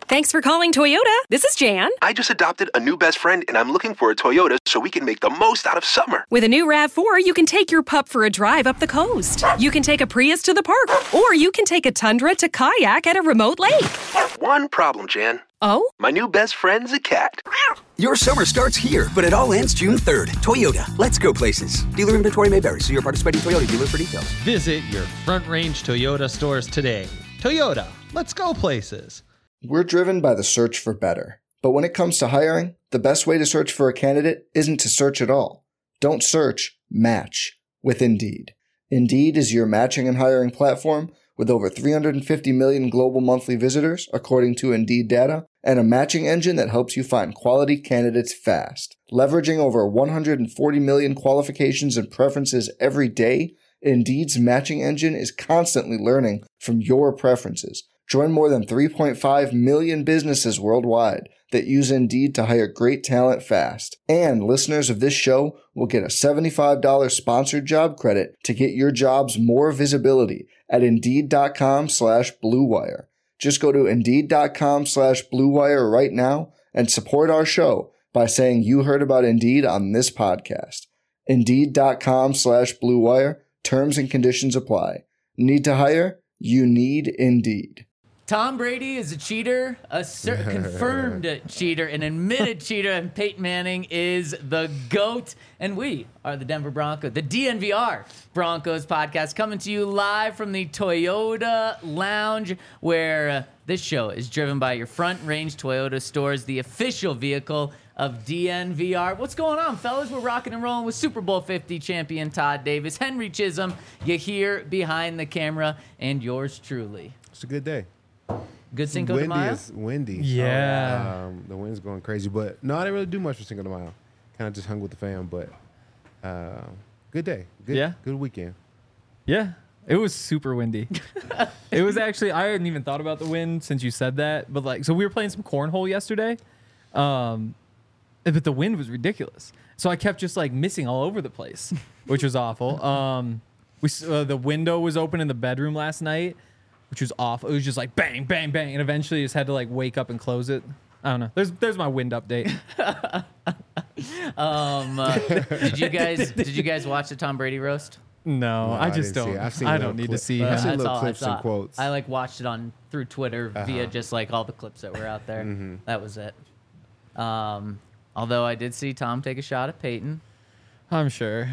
Thanks for calling Toyota. This is Jan. I just adopted a new best friend, and I'm looking for a Toyota so we can make the most out of summer. With a new RAV4, you can take your pup for a drive up the coast. You can take a Prius to the park, or you can take a Tundra to kayak at a remote lake. One problem, Jan. Oh? My new best friend's a cat. Your summer starts here, but it all ends June 3rd. Toyota, let's go places. Dealer inventory may vary. See your participating Toyota dealer for details. Visit your Front Range Toyota stores today. Toyota, let's go places. We're driven by the search for better. But when it comes to hiring, the best way to search for a candidate isn't to search at all. Don't search, match with Indeed. Indeed is your matching and hiring platform with over 350 million global monthly visitors, according to Indeed data, and a matching engine that helps you find quality candidates fast. Leveraging over 140 million qualifications and preferences every day, Indeed's matching engine is constantly learning from your preferences. Join more than 3.5 million businesses worldwide that use Indeed to hire great talent fast. And listeners of this show will get a $75 sponsored job credit to get your jobs more visibility at Indeed.com/Blue Wire. Just go to Indeed.com/Blue Wire right now and support our show by saying you heard about Indeed on this podcast. Indeed.com/Blue Wire. Terms and conditions apply. Need to hire? You need Indeed. Tom Brady is a cheater, a confirmed cheater, an admitted cheater, and Peyton Manning is the GOAT. And we are the Denver Broncos, the DNVR Broncos podcast, coming to you live from the Toyota Lounge, where this show is driven by your Front Range Toyota stores, the official vehicle of DNVR. What's going on, fellas? We're rocking and rolling with Super Bowl 50 champion Todd Davis, Henry Chisholm, you here behind the camera, and yours truly. It's a good day. Good Cinco de Mayo? It's windy. Yeah. The wind's going crazy. But no, I didn't really do much for Cinco de Mayo. Kind of just hung with the fam. But good day. Good weekend. Yeah. It was super windy. It was actually, I hadn't even thought about the wind since you said that. But like, so we were playing some cornhole yesterday. But the wind was ridiculous. So I kept just like missing all over the place, which was awful. The window was open in the bedroom last night, which was awful. It was just like bang, bang, bang. And eventually just had to like wake up and close it. I don't know. There's my wind update. Did you guys watch the Tom Brady roast? No, I just don't. I don't need to see him. I've seen That's little all clips and quotes. I like watched it through Twitter via just like all the clips that were out there. That was it. Although I did see Tom take a shot at Peyton. I'm sure.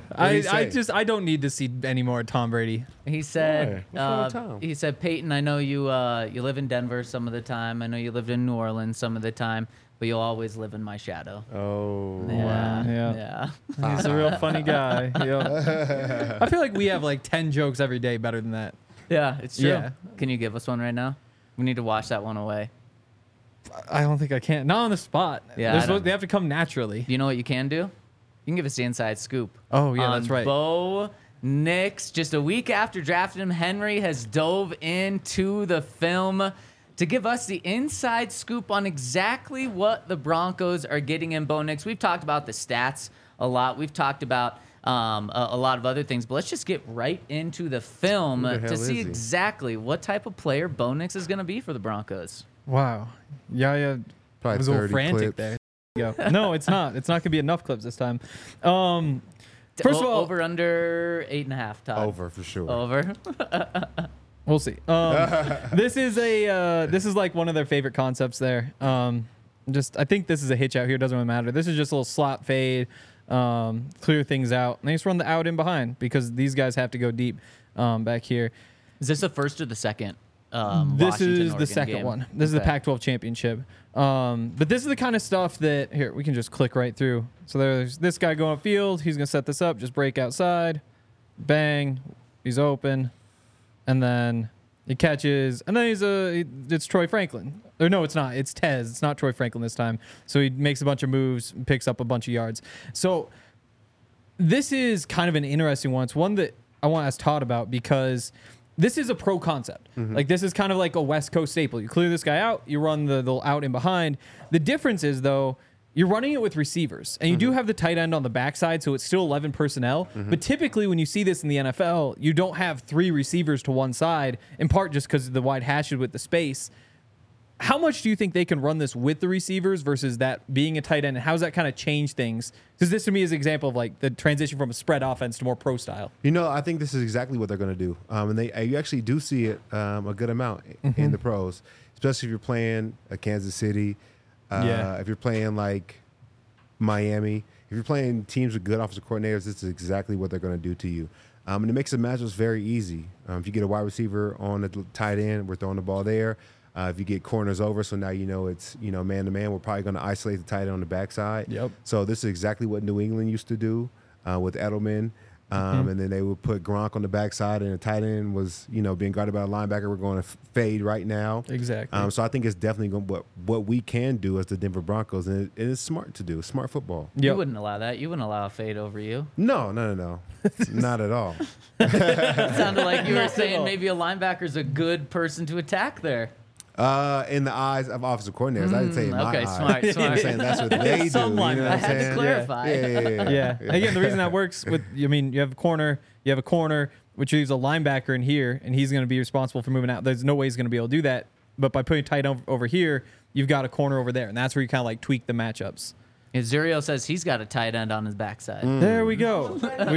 I don't need to see any more Tom Brady. He said, What's wrong with Tom? he said, Peyton, I know you live in Denver some of the time. I know you lived in New Orleans some of the time, but you'll always live in my shadow. Oh. Yeah. He's a real funny guy. Yeah. I feel like we have like 10 jokes every day better than that. Yeah, it's true. Yeah. Can you give us one right now? We need to wash that one away. I don't think I can. Not on the spot. Yeah, They have to come naturally. You know what you can do? You can give us the inside scoop. Oh, yeah, that's right. Bo Nix, just a week after drafting him, Henry has dove into the film to give us the inside scoop on exactly what the Broncos are getting in Bo Nix. We've talked about the stats a lot. We've talked about a lot of other things, but let's just get right into the film to see exactly what type of player Bo Nix is going to be for the Broncos. Wow. Yeah. Probably I was a little 30 frantic clips. there. Go. No, it's not. It's not going to be enough clips this time. First of all, over under 8.5. Todd. Over for sure. Over. We'll see. This is like one of their favorite concepts there. I think this is a hitch out here. Doesn't really matter. This is just a little slot fade, clear things out. And they just run the out in behind because these guys have to go deep back here. Is this the first or the second? This is the Oregon second game? one. This is the Okay. Pac-12 championship. But this is the kind of stuff that, here, we can just click right through. So there's this guy going upfield. He's going to set this up. Just break outside. Bang. He's open. And then he catches. And then it's Troy Franklin. Or no, it's not. It's Tez. It's not Troy Franklin this time. So he makes a bunch of moves, picks up a bunch of yards. So this is kind of an interesting one. It's one that I want to ask Todd about because this is a pro concept. Like this is kind of like a West Coast staple. You clear this guy out, you run the out in behind. The difference is though, you're running it with receivers, and you do have the tight end on the backside, so it's still 11 personnel. But typically, when you see this in the NFL, you don't have 3 receivers to one side, in part just because of the wide hashes with the space. How much do you think they can run this with the receivers versus that being a tight end? And how does that kind of change things? Because this to me is an example of like the transition from a spread offense to more pro style. I think this is exactly what they're going to do. And you actually do see it a good amount in the pros, especially if you're playing Kansas City, if you're playing like Miami, if you're playing teams with good offensive coordinators, this is exactly what they're going to do to you. And it makes the matchups very easy. If you get a wide receiver on the tight end, we're throwing the ball there. If you get corners over, so now it's man to man, we're probably going to isolate the tight end on the backside. Yep. So this is exactly what New England used to do with Edelman. And then they would put Gronk on the backside, and the tight end was being guarded by a linebacker. We're going to fade right now. Exactly. So I think it's definitely what we can do as the Denver Broncos, and it's smart to do. Smart football. Yep. You wouldn't allow that. You wouldn't allow a fade over you. No, not at all. It sounded like you were saying maybe a linebacker's a good person to attack there. In the eyes of offensive coordinators, I didn't say in my eyes. Smart. I'm saying that's what they do. You know what I I'm had saying? to clarify. Yeah. Again, the reason that works with, you have a corner, which leaves a linebacker in here, and he's going to be responsible for moving out. There's no way he's going to be able to do that. But by putting tight end over here, you've got a corner over there, and that's where you kind of like tweak the matchups. Zurio says he's got a tight end on his backside. There we go. We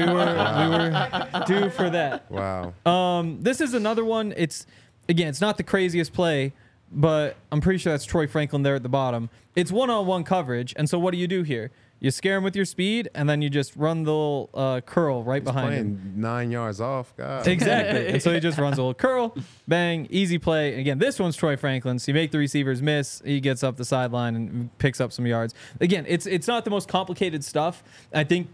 were due for that. Wow. This is another one. It's not the craziest play, but I'm pretty sure that's Troy Franklin there at the bottom. It's one-on-one coverage, and so what do you do here? You scare him with your speed, and then you just run the little curl right behind him. 9 yards off, God. Exactly. And so he just runs a little curl, bang, easy play. And again, this one's Troy Franklin. So you make the receivers miss. He gets up the sideline and picks up some yards. Again, it's not the most complicated stuff. I think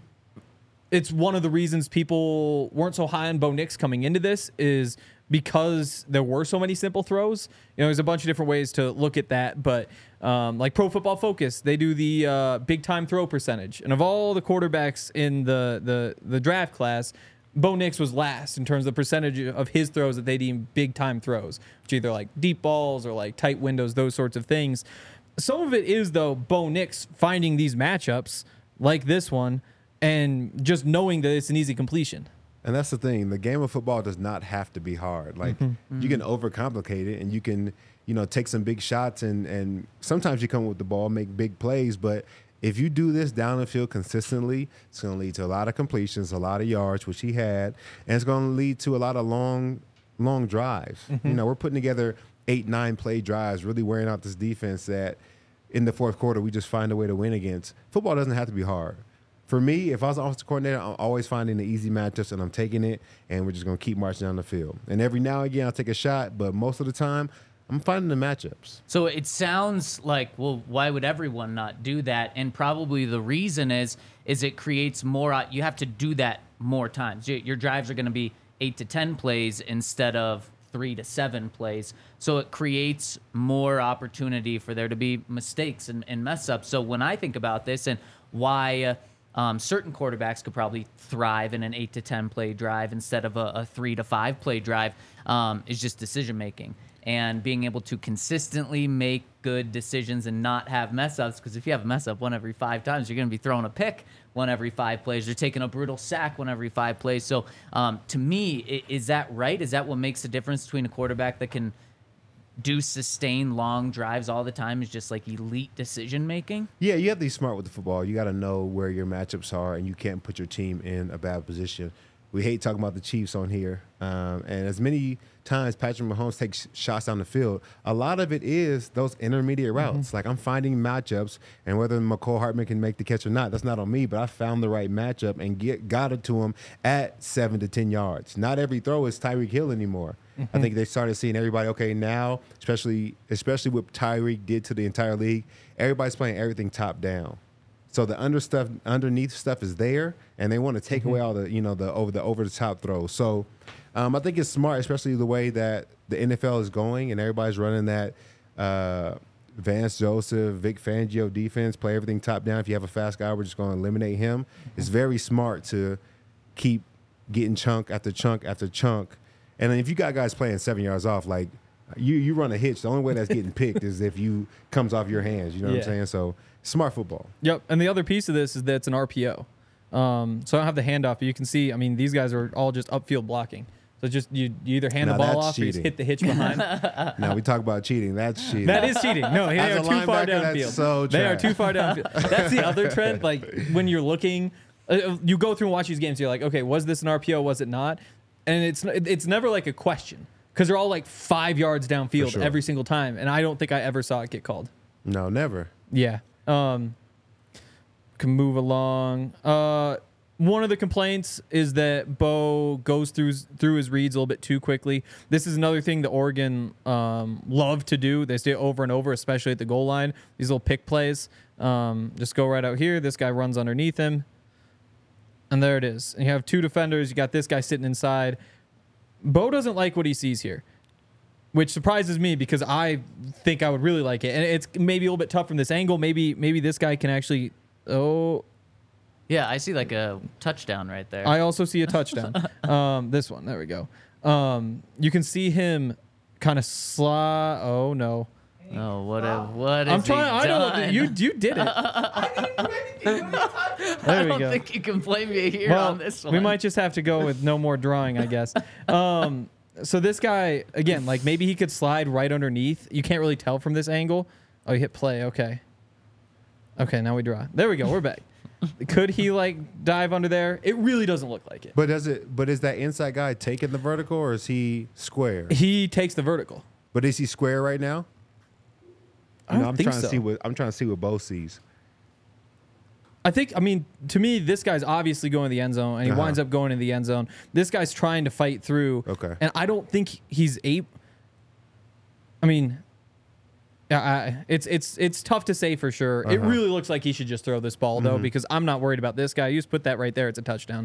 it's one of the reasons people weren't so high on Bo Nix coming into this is because there were so many simple throws. There's a bunch of different ways to look at that, but like Pro Football Focus, they do the big time throw percentage. And of all the quarterbacks in the draft class, Bo Nix was last in terms of the percentage of his throws that they deem big time throws, which either like deep balls or like tight windows, those sorts of things. Some of it is, though, Bo Nix finding these matchups like this one and just knowing that it's an easy completion. And that's the thing. The game of football does not have to be hard. Like you can overcomplicate it, and you can, take some big shots, and sometimes you come with the ball, make big plays. But if you do this down the field consistently, it's going to lead to a lot of completions, a lot of yards, which he had, and it's going to lead to a lot of long drives. We're putting together 8-9 play drives, really wearing out this defense that in the fourth quarter we just find a way to win against. Football doesn't have to be hard. For me, if I was an offensive coordinator, I'm always finding the easy matchups, and I'm taking it, and we're just going to keep marching down the field. And every now and again, I'll take a shot, but most of the time, I'm finding the matchups. So it sounds like, well, why would everyone not do that? And probably the reason is it creates more. You have to do that more times. Your drives are going to be 8 to 10 plays instead of 3 to 7 plays. So it creates more opportunity for there to be mistakes and mess ups. So when I think about this and why certain quarterbacks could probably thrive in an 8 to 10 play drive instead of a 3 to 5 play drive is just decision making and being able to consistently make good decisions and not have mess ups. Because if you have a mess up one every 5 times, you're going to be throwing a pick one every 5 plays. You're taking a brutal sack one every 5 plays. So to me, is that right? Is that what makes the difference between a quarterback that can do sustain long drives all the time is just like elite decision making? Yeah, you have to be smart with the football. You got to know where your matchups are, and you can't put your team in a bad position. We hate talking about the Chiefs on here, and as many times Patrick Mahomes takes shots down the field, a lot of it is those intermediate routes. Like I'm finding matchups, and whether McCole Hartman can make the catch or not, that's not on me, but I found the right matchup and got it to him at 7 to 10 yards. Not every throw is Tyreek Hill anymore. I think they started seeing everybody, okay, now, especially what Tyreek did to the entire league, everybody's playing everything top down. So the underneath stuff is there, and they want to take away all the over the top throws. So I think it's smart, especially the way that the NFL is going, and everybody's running that Vance Joseph, Vic Fangio defense, play everything top down. If you have a fast guy, we're just going to eliminate him. It's very smart to keep getting chunk after chunk after chunk. And if you got guys playing 7 yards off, like you run a hitch, the only way that's getting picked is if you comes off your hands. You know what I'm saying? So smart football. Yep. And the other piece of this is that it's an RPO. So I don't have the handoff, but you can see, I mean, these guys are all just upfield blocking. So just you either hand Now the ball that's off or you just cheating. hit the hitch behind. Now we talk about cheating. That's cheating. That is cheating. No, they As are a too far linebacker, that's downfield. so They are trash. too far downfield. That's the other trend. Like when you're looking, you go through and watch these games. You're like, okay, was this an RPO? Was it not? And it's never like a question because they're all like 5 yards downfield sure. every single time. And I don't think I ever saw it get called. No, never. Yeah. Can move along. One of the complaints is that Bo goes through his reads a little bit too quickly. This is another thing that Oregon love to do. They stay over and over, especially at the goal line. These little pick plays. Just go right out here. This guy runs underneath him. And there it is. And you have two defenders. You got this guy sitting inside. Bo doesn't like what he sees here, which surprises me because I think I would really like it. And it's maybe a little bit tough from this angle. Maybe this guy can actually... Oh... Yeah, I see like a touchdown right there. I also see a touchdown. This one. There we go. You can see him kind of Oh no. Oh, what is I'm trying. he I don't. done? You did it. There I we don't go. think you can blame me here Well, on this one. we might just have to go with no more drawing, I guess. So this guy again, like maybe he could slide right underneath. You can't really tell from this angle. Oh, you hit play. Okay. Okay, now we draw. There we go. We're back. Could he like dive under there? It really doesn't look like it. But is that inside guy taking the vertical or is he square? He takes the vertical. But is he square right now? I don't I'm think trying so. to see what Bo sees. I mean, to me, this guy's obviously going to the end zone, and he winds up going in the end zone. This guy's trying to fight through. Okay. And I don't think he's I mean, it's tough to say for sure. It really looks like he should just throw this ball, though, because I'm not worried about this guy. You just put that right there. It's a touchdown.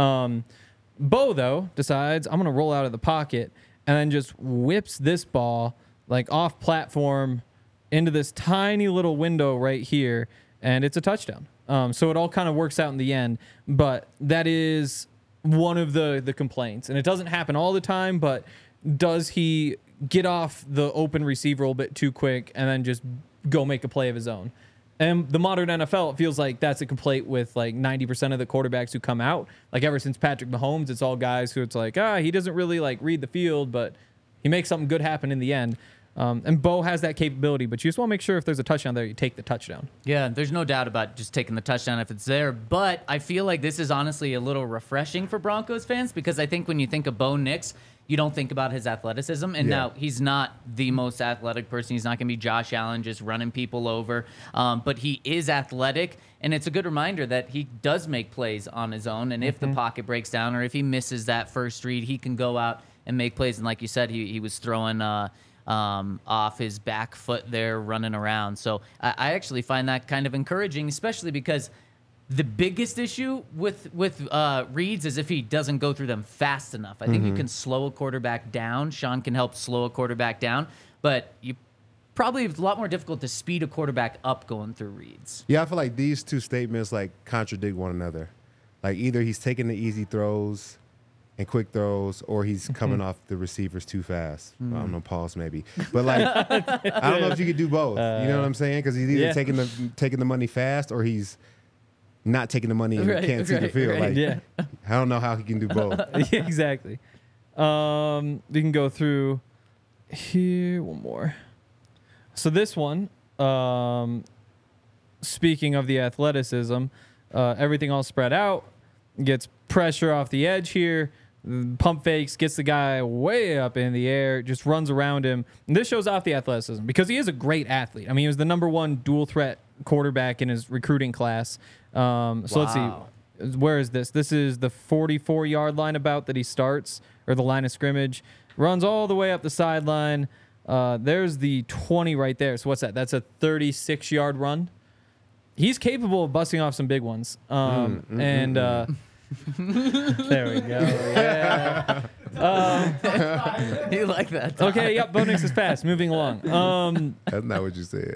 Bo, though, decides, I'm going to roll out of the pocket, and then just whips this ball, like, off platform into this tiny little window right here, and it's a touchdown. So it all kind of works out in the end, but that is one of the complaints. And it doesn't happen all the time, but does he get off the open receiver a little bit too quick and then just go make a play of his own? And the modern NFL, it feels like that's a complaint with like 90% of the quarterbacks who come out. Like ever since Patrick Mahomes, it's all guys who it's like, he doesn't really like read the field, but he makes something good happen in the end. And Bo has that capability, but you just want to make sure if there's a touchdown there, you take the touchdown. Yeah, there's no doubt about just taking the touchdown if it's there. But I feel like this is honestly a little refreshing for Broncos fans because I think when you think of Bo Nix, you don't think about his athleticism. And now he's not the most athletic person. He's not going to be Josh Allen just running people over. But he is athletic. And it's a good reminder that he does make plays on his own. And if the pocket breaks down or if he misses that first read, he can go out and make plays. And like you said, he was throwing off his back foot there running around. So I actually find that kind of encouraging, especially because the biggest issue with reads is if he doesn't go through them fast enough. I think you can slow a quarterback down. Sean can help slow a quarterback down, but you probably it's a lot more difficult to speed a quarterback up going through reads. Yeah, I feel like these two statements like contradict one another. Like either he's taking the easy throws and quick throws, or he's coming off the receivers too fast. I don't know, pause maybe, but like I don't know if you could do both. You know what I'm saying? Because he's either taking the money fast, or he's not taking the money and can't see the field. Like I don't know how he can do both. Yeah, exactly. We can go through here one more. So this one, speaking of the athleticism, everything all spread out, gets pressure off the edge here, pump fakes, gets the guy way up in the air, just runs around him. And this shows off the athleticism because he is a great athlete. I mean, he was the #1 dual threat quarterback in his recruiting class. So let's see. Where is this? This is the 44-yard line about that he starts, or the line of scrimmage. Runs all the way up the sideline. There's the 20 right there. So what's that? That's a 36-yard run. He's capable of busting off some big ones. And there we go. Yeah. You like that? Okay, yep, Bo Nix is fast. Moving along. That's not what you said.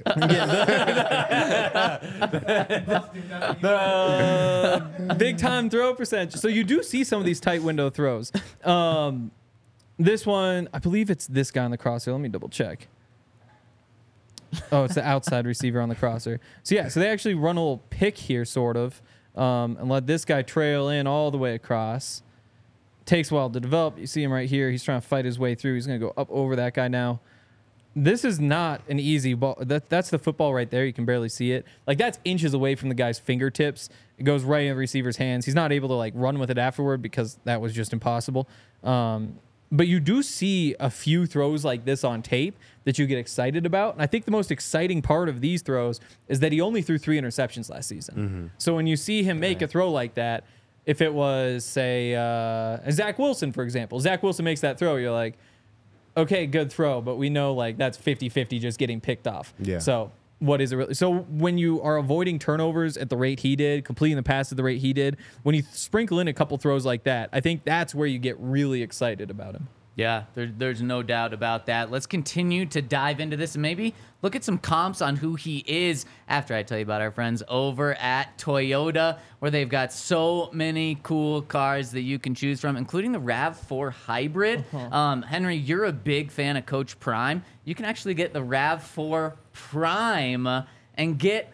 Big time throw percentage. So you do see some of these tight window throws. This one, I believe it's this guy on the crosser. Let me double check. Oh, it's the outside receiver on the crosser. So yeah, so they actually run a little pick here, sort of, and let this guy trail in all the way across. Takes a while to develop. You see him right here. He's trying to fight his way through. He's going to go up over that guy now. This is not an easy ball. That's the football right there. You can barely see it. Like, that's inches away from the guy's fingertips. It goes right in the receiver's hands. He's not able to, like, run with it afterward because that was just impossible. But you do see a few throws like this on tape that you get excited about. And I think the most exciting part of these throws is that he only threw 3 interceptions last season. Mm-hmm. So when you see him make a throw like that, if it was, say, Zach Wilson, for example, Zach Wilson makes that throw, you're like, okay, good throw, but we know like that's 50-50 just getting picked off. Yeah. So what is it really? So when you are avoiding turnovers at the rate he did, completing the pass at the rate he did, when you sprinkle in a couple throws like that, I think that's where you get really excited about him. Yeah, there's no doubt about that. Let's continue to dive into this and maybe look at some comps on who he is after I tell you about our friends over at Toyota, where they've got so many cool cars that you can choose from, including the RAV4 Hybrid. Henry, you're a big fan of Coach Prime. You can actually get the RAV4 Prime and get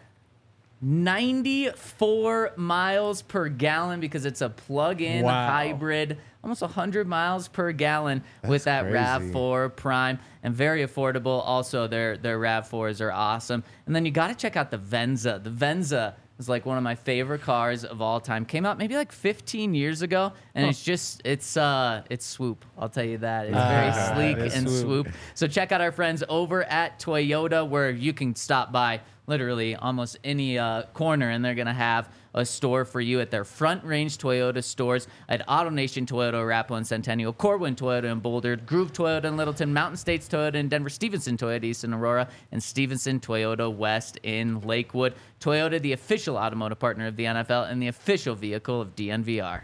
94 miles per gallon because it's a plug-in hybrid, almost 100 miles per gallon. That's with that crazy. RAV4 Prime, and very affordable. Also, their RAV4s are awesome. And then you got to check out the Venza. The Venza is like one of my favorite cars of all time. Came out maybe like 15 years ago, and it's swoop. I'll tell you that. It's very sleek and swoop. So check out our friends over at Toyota, where you can stop by literally almost any corner, and they're going to have a store for you at their Front Range Toyota stores at AutoNation Toyota, Arapahoe and Centennial, Corwin Toyota in Boulder, Groove Toyota in Littleton, Mountain States Toyota in Denver, Stevenson Toyota East in Aurora, and Stevenson Toyota West in Lakewood. Toyota, the official automotive partner of the NFL and the official vehicle of DNVR.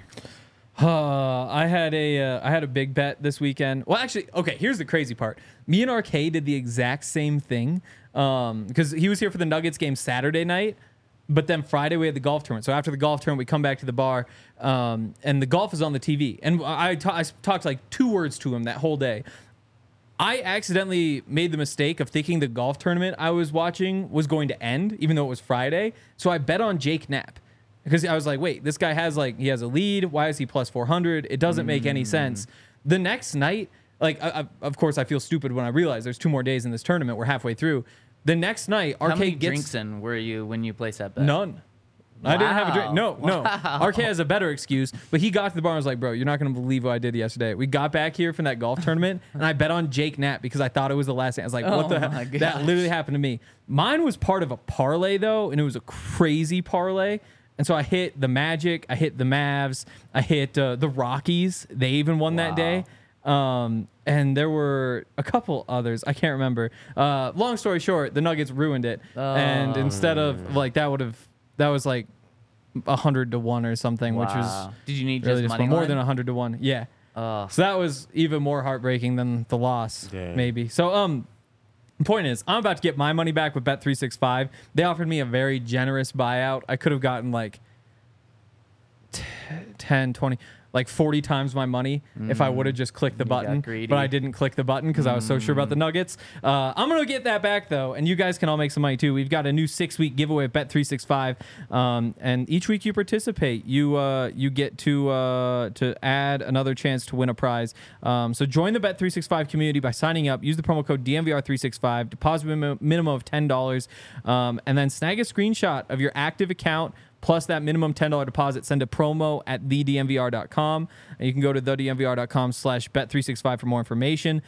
I had a big bet this weekend. Well, actually, okay, here's the crazy part. Me and RK did the exact same thing because he was here for the Nuggets game Saturday night, but then Friday we had the golf tournament. So after the golf tournament, we come back to the bar, and the golf is on the TV. And I talked like 2 words to him that whole day. I accidentally made the mistake of thinking the golf tournament I was watching was going to end, even though it was Friday. So I bet on Jake Knapp. Because I was like, wait, this guy has he has a lead. Why is he plus 400? It doesn't make any sense. The next night, of course, I feel stupid when I realize there's 2 more days in this tournament. We're halfway through. The next night, RK How many gets drinks in were you when you placed that bet? None. I didn't have a drink. No. RK has a better excuse, but he got to the bar and was like, bro, you're not going to believe what I did yesterday. We got back here from that golf tournament, and I bet on Jake Knapp because I thought it was the last thing. I was like, what the heck? That literally happened to me. Mine was part of a parlay, though, and it was a crazy parlay. And so I hit the Magic, I hit the Mavs, I hit the Rockies. They even won that day. And there were a couple others. I can't remember. Long story short, the Nuggets ruined it. And instead of that was like 100 to 1 or something, which was did you need really just money more line? than 100 to 1? Yeah. So that was even more heartbreaking than the loss, maybe. So the point is, I'm about to get my money back with Bet365. They offered me a very generous buyout. I could have gotten like 10, 20, like 40 times my money if I would have just clicked the button. But I didn't click the button because I was so sure about the Nuggets. I'm going to get that back, though, and you guys can all make some money, too. We've got a new 6-week giveaway at Bet365, and each week you participate, you get to add another chance to win a prize. So join the Bet365 community by signing up. Use the promo code DNVR365, deposit minimum of $10, and then snag a screenshot of your active account plus that minimum $10 deposit. Send a promo at thednvr.com. And you can go to thednvr.com/bet365 for more information.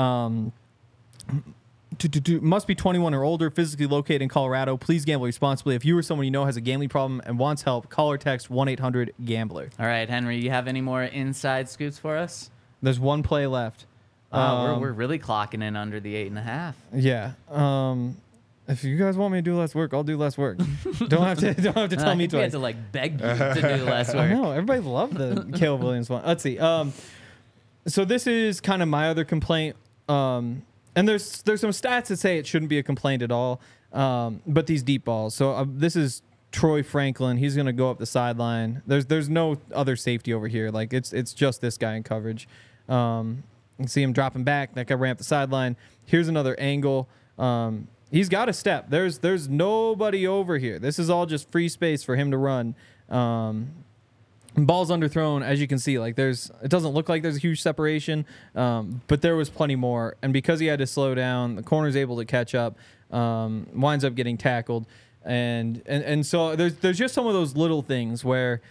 Must be 21 or older, physically located in Colorado. Please gamble responsibly. If you or someone you know has a gambling problem and wants help, call or text 1-800-GAMBLER. All right, Henry, you have any more inside scoops for us? There's one play left. We're really clocking in under the 8.5. Yeah. If you guys want me to do less work, I'll do less work. Don't have to tell me twice. We had to beg you to do less work. I know. Everybody loved the Caleb Williams one. Let's see. So this is kind of my other complaint. And there's some stats that say it shouldn't be a complaint at all. But these deep balls. So this is Troy Franklin. He's going to go up the sideline. There's no other safety over here. Like it's just this guy in coverage. You can see him dropping back. That guy ran up the sideline. Here's another angle. He's got a step. There's nobody over here. This is all just free space for him to run. And Ball's underthrown, as you can see. Like it doesn't look like there's a huge separation, but there was plenty more. And because he had to slow down, the corner's able to catch up, winds up getting tackled, and so there's just some of those little things where,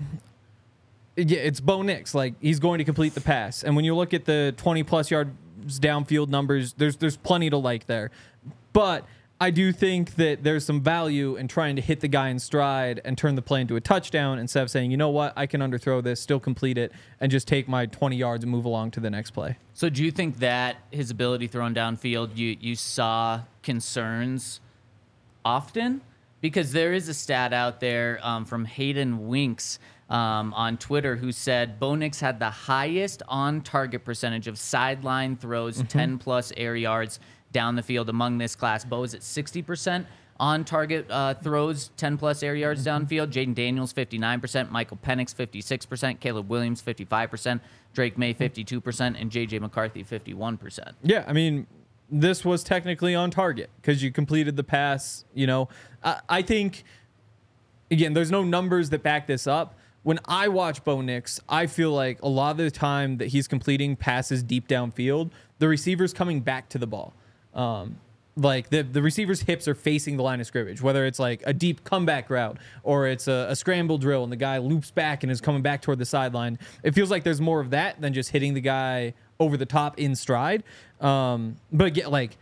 yeah, it's Bo Nix. Like he's going to complete the pass, and when you look at the 20+ yards downfield numbers, there's plenty to like there, but I do think that there's some value in trying to hit the guy in stride and turn the play into a touchdown instead of saying, you know what, I can underthrow this, still complete it, and just take my 20 yards and move along to the next play. So do you think that his ability thrown downfield, you saw concerns often? Because there is a stat out there from Hayden Winks on Twitter who said Bo Nix had the highest on-target percentage of sideline throws, 10+ air yards down the field among this class. Bo is at 60% on target throws, 10+ air yards downfield. Jaden Daniels, 59%. Michael Penix, 56%. Caleb Williams, 55%. Drake May, 52%. And J.J. McCarthy, 51%. Yeah, I mean, this was technically on target because you completed the pass. You know, I think, again, there's no numbers that back this up. When I watch Bo Nix, I feel like a lot of the time that he's completing passes deep downfield, the receiver's coming back to the ball. Like the receiver's hips are facing the line of scrimmage, whether it's like a deep comeback route or it's a scramble drill and the guy loops back and is coming back toward the sideline. It feels like there's more of that than just hitting the guy over the top in stride. But again, like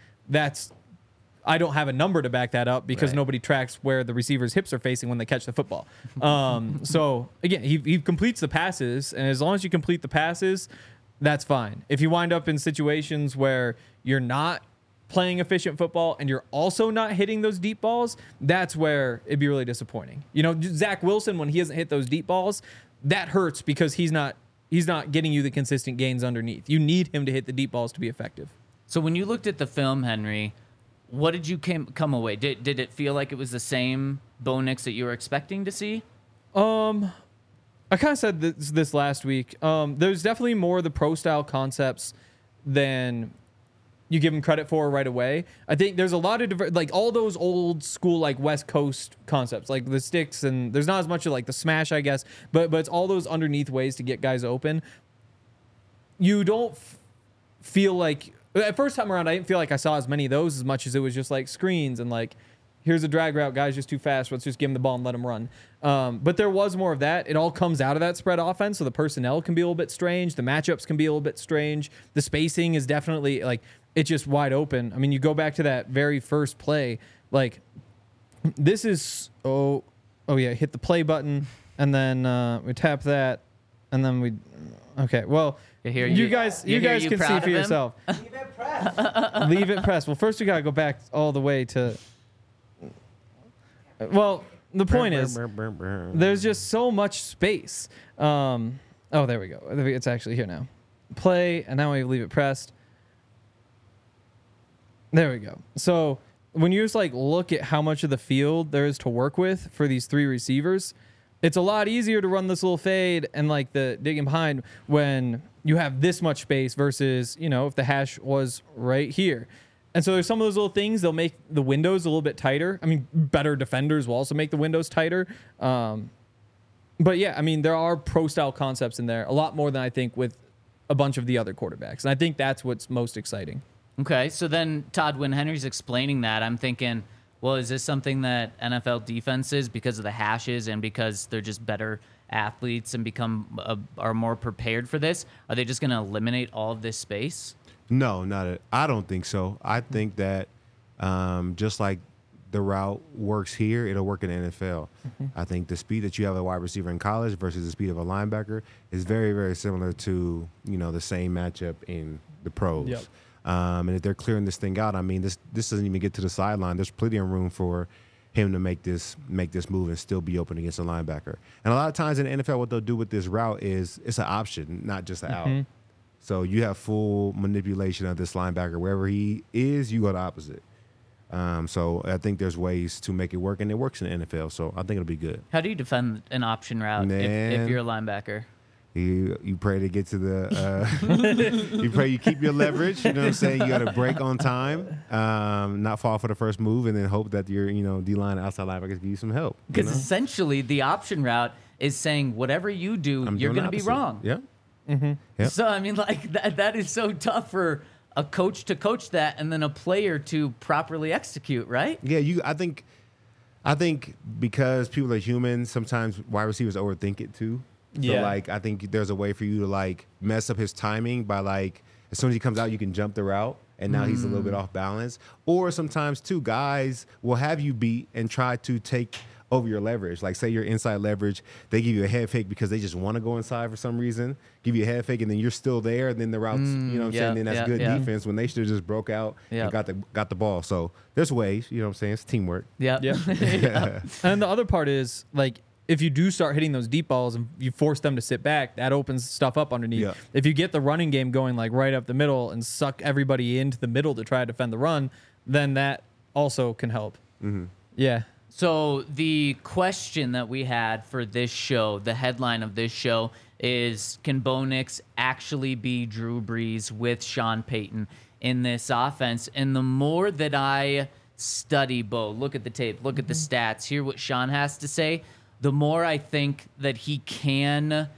I don't have a number to back that up because nobody tracks where the receiver's hips are facing when they catch the football. So again, he completes the passes, and as long as you complete the passes, that's fine. If you wind up in situations where you're not playing efficient football and you're also not hitting those deep balls, that's where it'd be really disappointing. You know, Zach Wilson, when he hasn't hit those deep balls, that hurts because he's not getting you the consistent gains underneath. You need him to hit the deep balls to be effective. So when you looked at the film, Henry, what did you come away? Did it feel like it was the same Bo Nix that you were expecting to see? I kind of said this last week. There's definitely more of the pro style concepts than you give him credit for right away. I think there's a lot of like all those old school like West Coast concepts, like the sticks, and there's not as much of like the smash, I guess, but it's all those underneath ways to get guys open. You don't feel like at first time around, I didn't feel like I saw as many of those as much as it was just like screens and like, here's a drag route, guy's just too fast. Let's just give him the ball and let him run. But there was more of that. It all comes out of that spread offense, so the personnel can be a little bit strange. The matchups can be a little bit strange. The spacing is definitely like it's just wide open. I mean, you go back to that very first play. Like this is oh yeah, hit the play button and then we tap that and then we okay. Well, you guys can see for yourself. Leave it pressed. Leave it pressed. Well, first we gotta go back all the way to. Well, the point is, there's just so much space. Oh, there we go. It's actually here now. Play, and now we leave it pressed. There we go. So when you just like look at how much of the field there is to work with for these three receivers, it's a lot easier to run this little fade and like the digging behind when you have this much space versus, you know, if the hash was right here. And so there's some of those little things, they'll make the windows a little bit tighter. I mean, better defenders will also make the windows tighter. But yeah, I mean, there are pro-style concepts in there, a lot more than I think with a bunch of the other quarterbacks. And I think that's what's most exciting. Okay, so then, Todd, when Henry's explaining that, I'm thinking, well, is this something that NFL defenses, because of the hashes and because they're just better athletes and are more prepared for this, are they just going to eliminate all of this space? No, I don't think so. I think that just like the route works here, it'll work in the NFL. Mm-hmm. I think the speed that you have a wide receiver in college versus the speed of a linebacker is very, very similar to, you know, the same matchup in the pros. Yep. And if they're clearing this thing out, I mean, this doesn't even get to the sideline. There's plenty of room for him to make this move and still be open against a linebacker. And a lot of times in the NFL, what they'll do with this route is it's an option, not just an out. So you have full manipulation of this linebacker. Wherever he is, you go the opposite. So I think there's ways to make it work, and it works in the NFL. So I think it'll be good. How do you defend an option route if you're a linebacker? You pray to get to the you pray you keep your leverage, you know what I'm saying? You got to break on time, not fall for the first move, and then hope that your D-line outside linebackers give you some help. Because essentially the option route is saying whatever you do, I'm you're doing going to the be opposite. wrong. Yeah. So, I mean, like, that is so tough for a coach to coach that and then a player to properly execute, right? Yeah, I think because people are human, sometimes wide receivers overthink it too. So Yeah. like I think there's a way for you to like mess up his timing by like as soon as he comes out, you can jump the route and now he's a little bit off balance. Or sometimes too, guys will have you beat and try to take over your leverage. Like say you're inside leverage, they give you a head fake because they just want to go inside for some reason, give you a head fake and then you're still there and then the routes, you know what I'm saying? Then that's good defense when they should have just broke out and got the ball. So there's ways, you know what I'm saying? It's teamwork. Yeah. Yeah. And the other part is like if you do start hitting those deep balls and you force them to sit back, that opens stuff up underneath. Yeah. If you get the running game going like right up the middle and suck everybody into the middle to try to defend the run, then that also can help. Yeah. So the question that we had for this show, the headline of this show is, can Bo Nix actually be Drew Brees with Sean Payton in this offense? And the more that I study Bo, look at the tape, look at the stats, hear what Sean has to say, the more I think that he can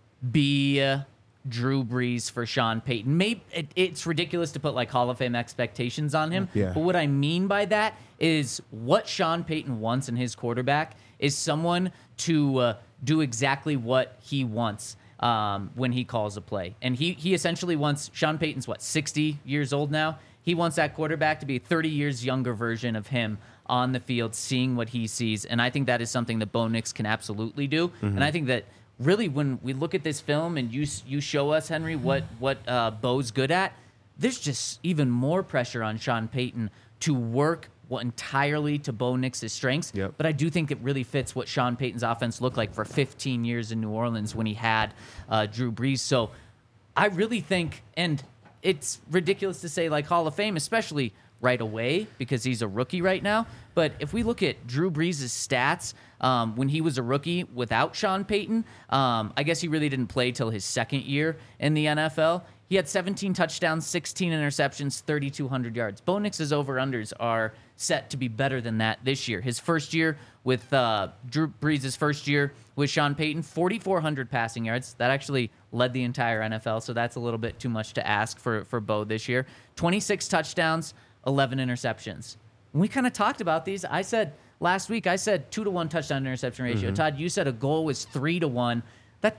be Drew Brees for Sean Payton. Maybe it's ridiculous to put like Hall of Fame expectations on him. Yeah. But what I mean by that is what Sean Payton wants in his quarterback is someone to do exactly what he wants when he calls a play. And he essentially wants, Sean Payton's 60 years old now? He wants that quarterback to be a 30 years younger version of him on the field, seeing what he sees. And I think that is something that Bo Nix can absolutely do. And I think that really when we look at this film and you show us, Henry, what Bo's good at, there's just even more pressure on Sean Payton to work entirely to Bo Nix's strengths. Yep. But I do think it really fits what Sean Payton's offense looked like for 15 years in New Orleans when he had Drew Brees. So I really think, and it's ridiculous to say like Hall of Fame, especially right away because he's a rookie right now. But if we look at Drew Brees' stats when he was a rookie without Sean Payton, I guess he really didn't play till his second year in the NFL. He had 17 touchdowns, 16 interceptions, 3,200 yards. Bo Nix's over-unders are set to be better than that this year. His first year with Drew Brees' first year with Sean Payton, 4,400 passing yards. That actually led the entire NFL, so that's a little bit too much to ask for Bo this year. 26 touchdowns, 11 interceptions. When we kind of talked about these, last week, I said 2-to-1 touchdown interception ratio. Todd, you said a goal was 3-to-1. That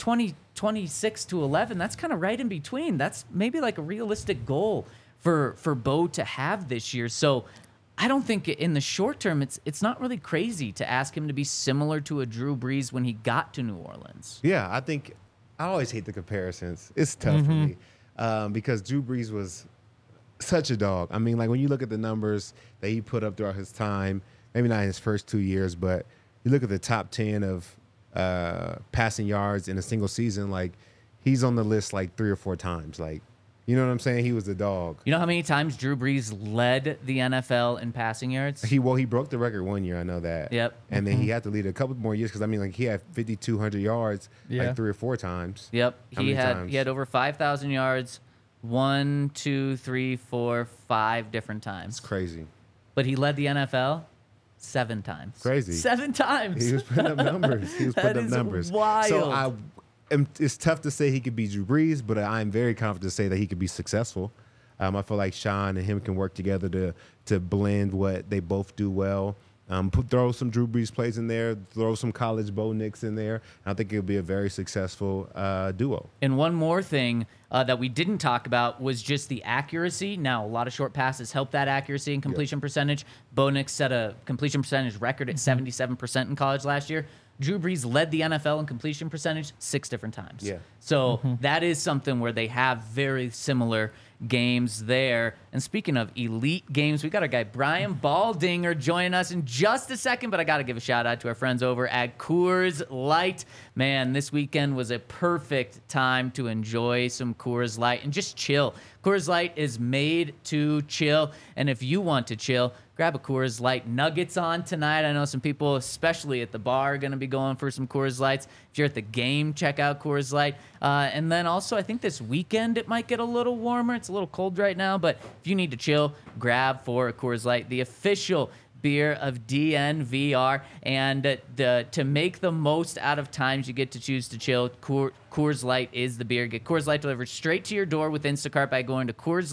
26 to 11, that's kind of right in between. That's maybe like a realistic goal for Bo to have this year. So I don't think in the short term, it's not really crazy to ask him to be similar to a Drew Brees when he got to New Orleans. Yeah, I think I always hate the comparisons. It's tough for me because Drew Brees was such a dog. I mean, like when you look at the numbers that he put up throughout his time, maybe not in his first 2 years, but you look at the top 10 of passing yards in a single season, like he's on the list like 3 or 4 times. Like, you know what I'm saying? He was a dog. You know how many times Drew Brees led the NFL in passing yards? He broke the record 1 year. I know that. Yep. And then he had to lead a couple more years because I mean, like he had 5,200 yards like 3 or 4 times. Yep. How many times? He had over 5,000 yards 1, 2, 3, 4, 5 different times. It's crazy. But he led the NFL 7 times. Crazy. 7 times. He was putting up numbers. That is wild. So it's tough to say he could be Drew Brees, but I'm very confident to say that he could be successful. I feel like Sean and him can work together to blend what they both do well. Throw some Drew Brees plays in there, throw some college Bo Nix in there. I think it'll be a very successful duo. And one more thing that we didn't talk about was just the accuracy. Now, a lot of short passes help that accuracy and completion percentage. Bo Nix set a completion percentage record at 77% in college last year. Drew Brees led the NFL in completion percentage 6 different times. Yeah. So that is something where they have very similar games there. And speaking of elite games, we got our guy Brian Baldinger joining us in just a second, but I got to give a shout out to our friends over at Coors Light. Man, this weekend was a perfect time to enjoy some Coors Light and just chill. Coors Light is made to chill, and if you want to chill, grab a Coors Light. Nuggets on tonight. I know some people, especially at the bar, are going to be going for some Coors Lights. If you're at the game, check out Coors Light. And then also, I think this weekend it might get a little warmer. It's a little cold right now, but if you need to chill, grab for a Coors Light, the official beer of DNVR. And to make the most out of times you get to choose to chill, Coors Light is the beer. Get Coors Light delivered straight to your door with Instacart by going to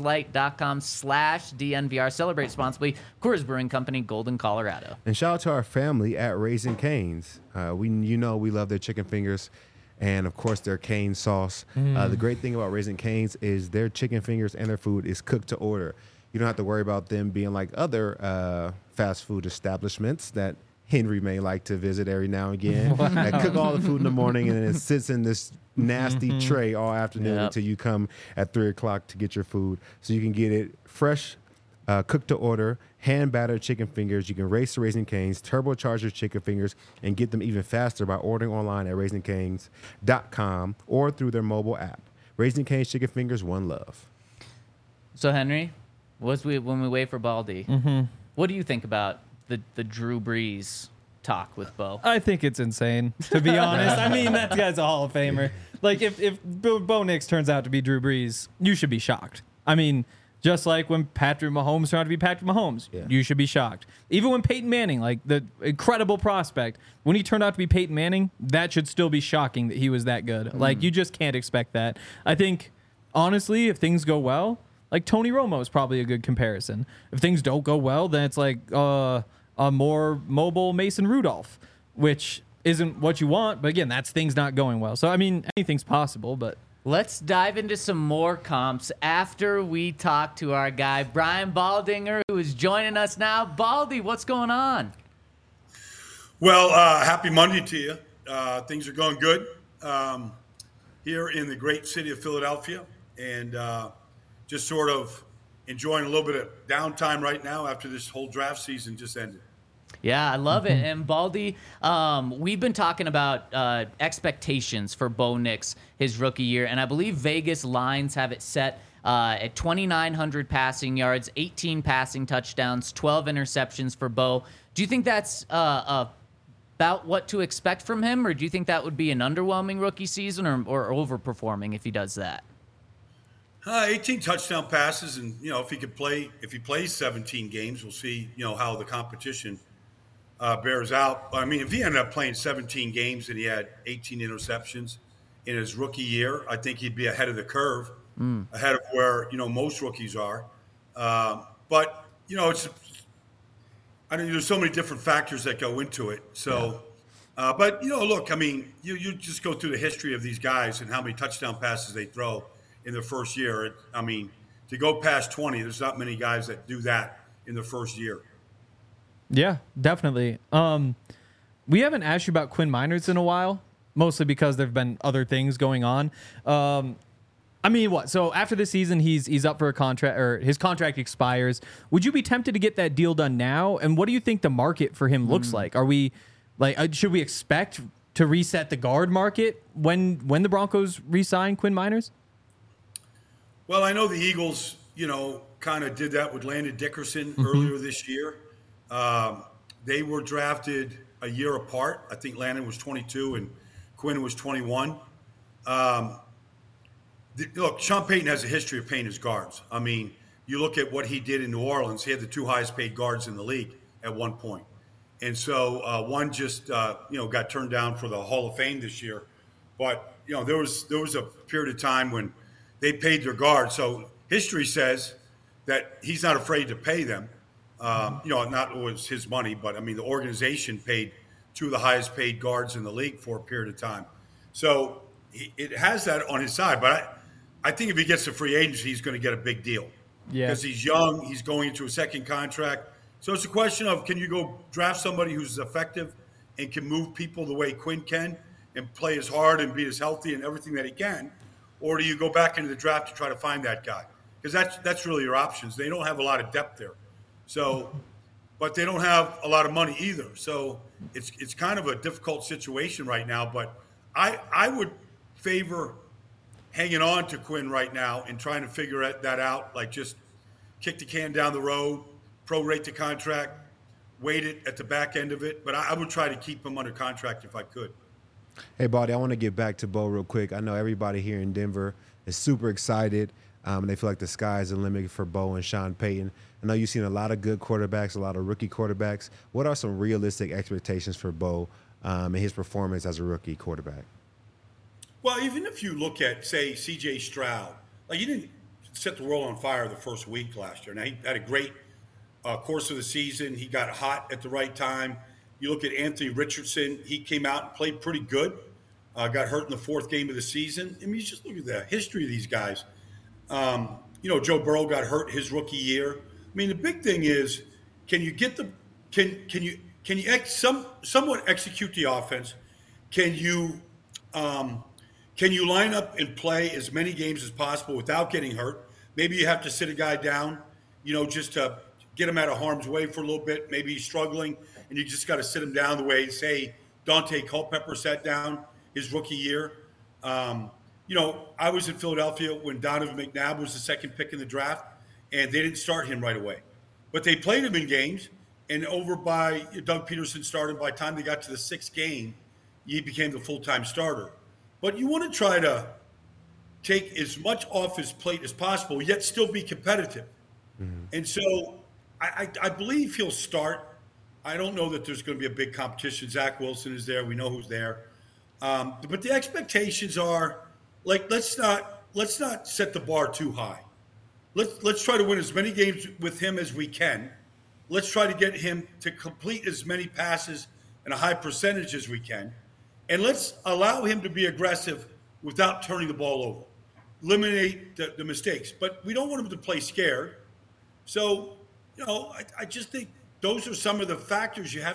CoorsLight.com/DNVR. Celebrate responsibly. Coors Brewing Company, Golden, Colorado. And shout out to our family at Raising Cane's. We love their chicken fingers. And, of course, their cane sauce. The great thing about Raising Cane's is their chicken fingers and their food is cooked to order. You don't have to worry about them being like other fast food establishments that Henry may like to visit every now and again. That cook all the food in the morning and then it sits in this nasty tray all afternoon until you come at 3 o'clock to get your food. So you can get it fresh, cooked to order, hand-battered chicken fingers. You can race the Raising Cane's, turbocharge your chicken fingers, and get them even faster by ordering online at RaisingCanes.com or through their mobile app. Raising Cane's chicken fingers, one love. So, Henry, when we wait for Baldy, what do you think about the Drew Brees talk with Bo? I think it's insane, to be honest. I mean, that guy's a Hall of Famer. Like, if Bo Nix turns out to be Drew Brees, you should be shocked. I mean, just like when Patrick Mahomes turned out to be Patrick Mahomes, you should be shocked. Even when Peyton Manning, like the incredible prospect, when he turned out to be Peyton Manning, that should still be shocking that he was that good. Like, you just can't expect that. I think, honestly, if things go well, like Tony Romo is probably a good comparison. If things don't go well, then it's like a more mobile Mason Rudolph, which isn't what you want. But again, that's things not going well. So, I mean, anything's possible, but... Let's dive into some more comps after we talk to our guy, Brian Baldinger, who is joining us now. Baldy, what's going on? Well, happy Monday to you. Things are going good here in the great city of Philadelphia, and just sort of enjoying a little bit of downtime right now after this whole draft season just ended. Yeah, I love it. And Baldy, we've been talking about expectations for Bo Nix his rookie year, and I believe Vegas lines have it set at 2,900 passing yards, 18 passing touchdowns, 12 interceptions for Bo. Do you think that's about what to expect from him, or do you think that would be an underwhelming rookie season or overperforming if he does that? 18 touchdown passes, and if he plays 17 games, we'll see how the competition bears out. I mean, if he ended up playing 17 games and he had 18 interceptions in his rookie year, I think he'd be ahead of the curve, ahead of where most rookies are. But there's so many different factors that go into it. So, but look, I mean, you just go through the history of these guys and how many touchdown passes they throw in their first year. I mean, to go past 20, there's not many guys that do that in their first year. Yeah, definitely. We haven't asked you about Quinn Meinerz in a while, mostly because there've been other things going on. I mean, what? So after the season, he's up for a contract, or his contract expires. Would you be tempted to get that deal done now? And what do you think the market for him looks like? Are we should we expect to reset the guard market when the Broncos re-sign Quinn Meinerz? Well, I know the Eagles, kind of did that with Landon Dickerson earlier this year. They were drafted a year apart. I think Landon was 22 and Quinn was 21. Look, Sean Payton has a history of paying his guards. I mean, you look at what he did in New Orleans. He had the 2 highest paid guards in the league at one point. And so one just, got turned down for the Hall of Fame this year. But, there was a period of time when they paid their guards. So history says that he's not afraid to pay them. Not always his money, but, I mean, the organization paid 2 of the highest paid guards in the league for a period of time. So it has that on his side. But I think if he gets to free agency, he's going to get a big deal. Yeah. Because he's young. He's going into a second contract. So it's a question of, can you go draft somebody who's effective and can move people the way Quinn can and play as hard and be as healthy and everything that he can? Or do you go back into the draft to try to find that guy? Because that's really your options. They don't have a lot of depth there. So, but they don't have a lot of money either. So it's kind of a difficult situation right now. But I would favor hanging on to Quinn right now and trying to figure that out. Like, just kick the can down the road, prorate the contract, wait it at the back end of it. But I would try to keep him under contract if I could. Hey, Baldy, I want to get back to Bo real quick. I know everybody here in Denver is super excited. They feel like the sky is the limit for Bo and Sean Payton. I know you've seen a lot of good quarterbacks, a lot of rookie quarterbacks. What are some realistic expectations for Bo and his performance as a rookie quarterback? Well, even if you look at, say, C.J. Stroud, like he didn't set the world on fire the first week last year. Now, he had a great course of the season. He got hot at the right time. You look at Anthony Richardson, he came out and played pretty good. Got hurt in the fourth game of the season. I mean, you just look at the history of these guys. Joe Burrow got hurt his rookie year. I mean, the big thing is, can you get somewhat execute the offense? Can you line up and play as many games as possible without getting hurt? Maybe you have to sit a guy down, just to get him out of harm's way for a little bit. Maybe he's struggling, and you just got to sit him down the way, say, Dante Culpepper sat down his rookie year. I was in Philadelphia when Donovan McNabb was the second pick in the draft, and they didn't start him right away. But they played him in games, and over by Doug Peterson started. By the time they got to the sixth game, he became the full-time starter. But you want to try to take as much off his plate as possible, yet still be competitive. Mm-hmm. And so I believe he'll start. I don't know that there's going to be a big competition. Zach Wilson is there. We know who's there. But the expectations are, let's not set the bar too high. Let's try to win as many games with him as we can. Let's try to get him to complete as many passes and a high percentage as we can. And let's allow him to be aggressive without turning the ball over. Eliminate the mistakes. But we don't want him to play scared. So, I just think those are some of the factors you have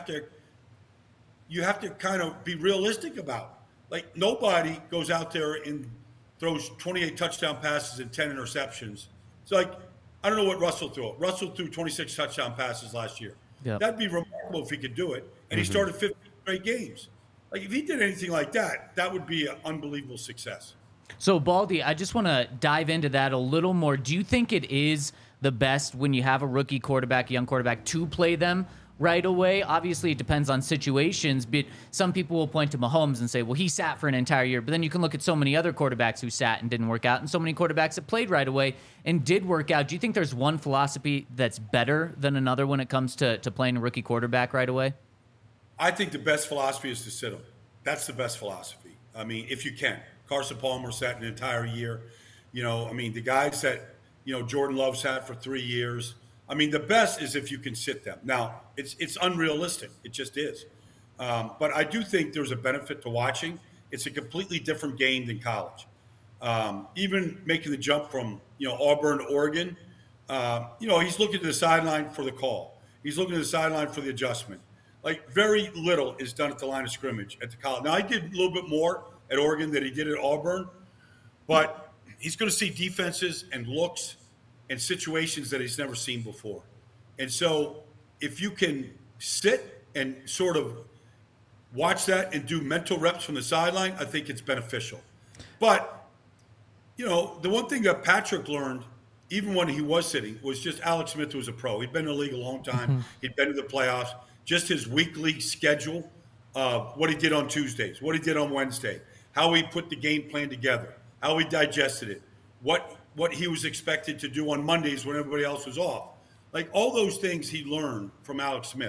to kind of be realistic about. Like, nobody goes out there and throws 28 touchdown passes and 10 interceptions. It's like, I don't know what Russell threw. Russell threw 26 touchdown passes last year. Yep. That'd be remarkable if he could do it. And he started 15 straight games. Like, if he did anything like that, that would be an unbelievable success. So, Baldy, I just want to dive into that a little more. Do you think it is the best when you have a rookie quarterback, a young quarterback, to play them right away? Obviously, it depends on situations, but some people will point to Mahomes and say, well, he sat for an entire year. But then you can look at so many other quarterbacks who sat and didn't work out, and so many quarterbacks that played right away and did work out. Do you think there's one philosophy that's better than another when it comes to playing a rookie quarterback right away? I think the best philosophy is to sit him. That's the best philosophy. I mean, if you can. Carson Palmer sat an entire year. The guys that, Jordan Love sat for 3 years. I mean, the best is if you can sit them. Now, it's unrealistic. It just is. But I do think there's a benefit to watching. It's a completely different game than college. Even making the jump from, Auburn to Oregon, he's looking to the sideline for the call. He's looking to the sideline for the adjustment. Like, very little is done at the line of scrimmage at the college. Now, I did a little bit more at Oregon than he did at Auburn, but he's going to see defenses and looks and situations that he's never seen before. And so if you can sit and sort of watch that and do mental reps from the sideline, I think it's beneficial. But, the one thing that Patrick learned, even when he was sitting, was just Alex Smith was a pro. He'd been in the league a long time. Mm-hmm. He'd been to the playoffs. Just his weekly schedule of what he did on Tuesdays, what he did on Wednesday, how he put the game plan together, how he digested it, what he was expected to do on Mondays when everybody else was off. Like, all those things he learned from Alex Smith.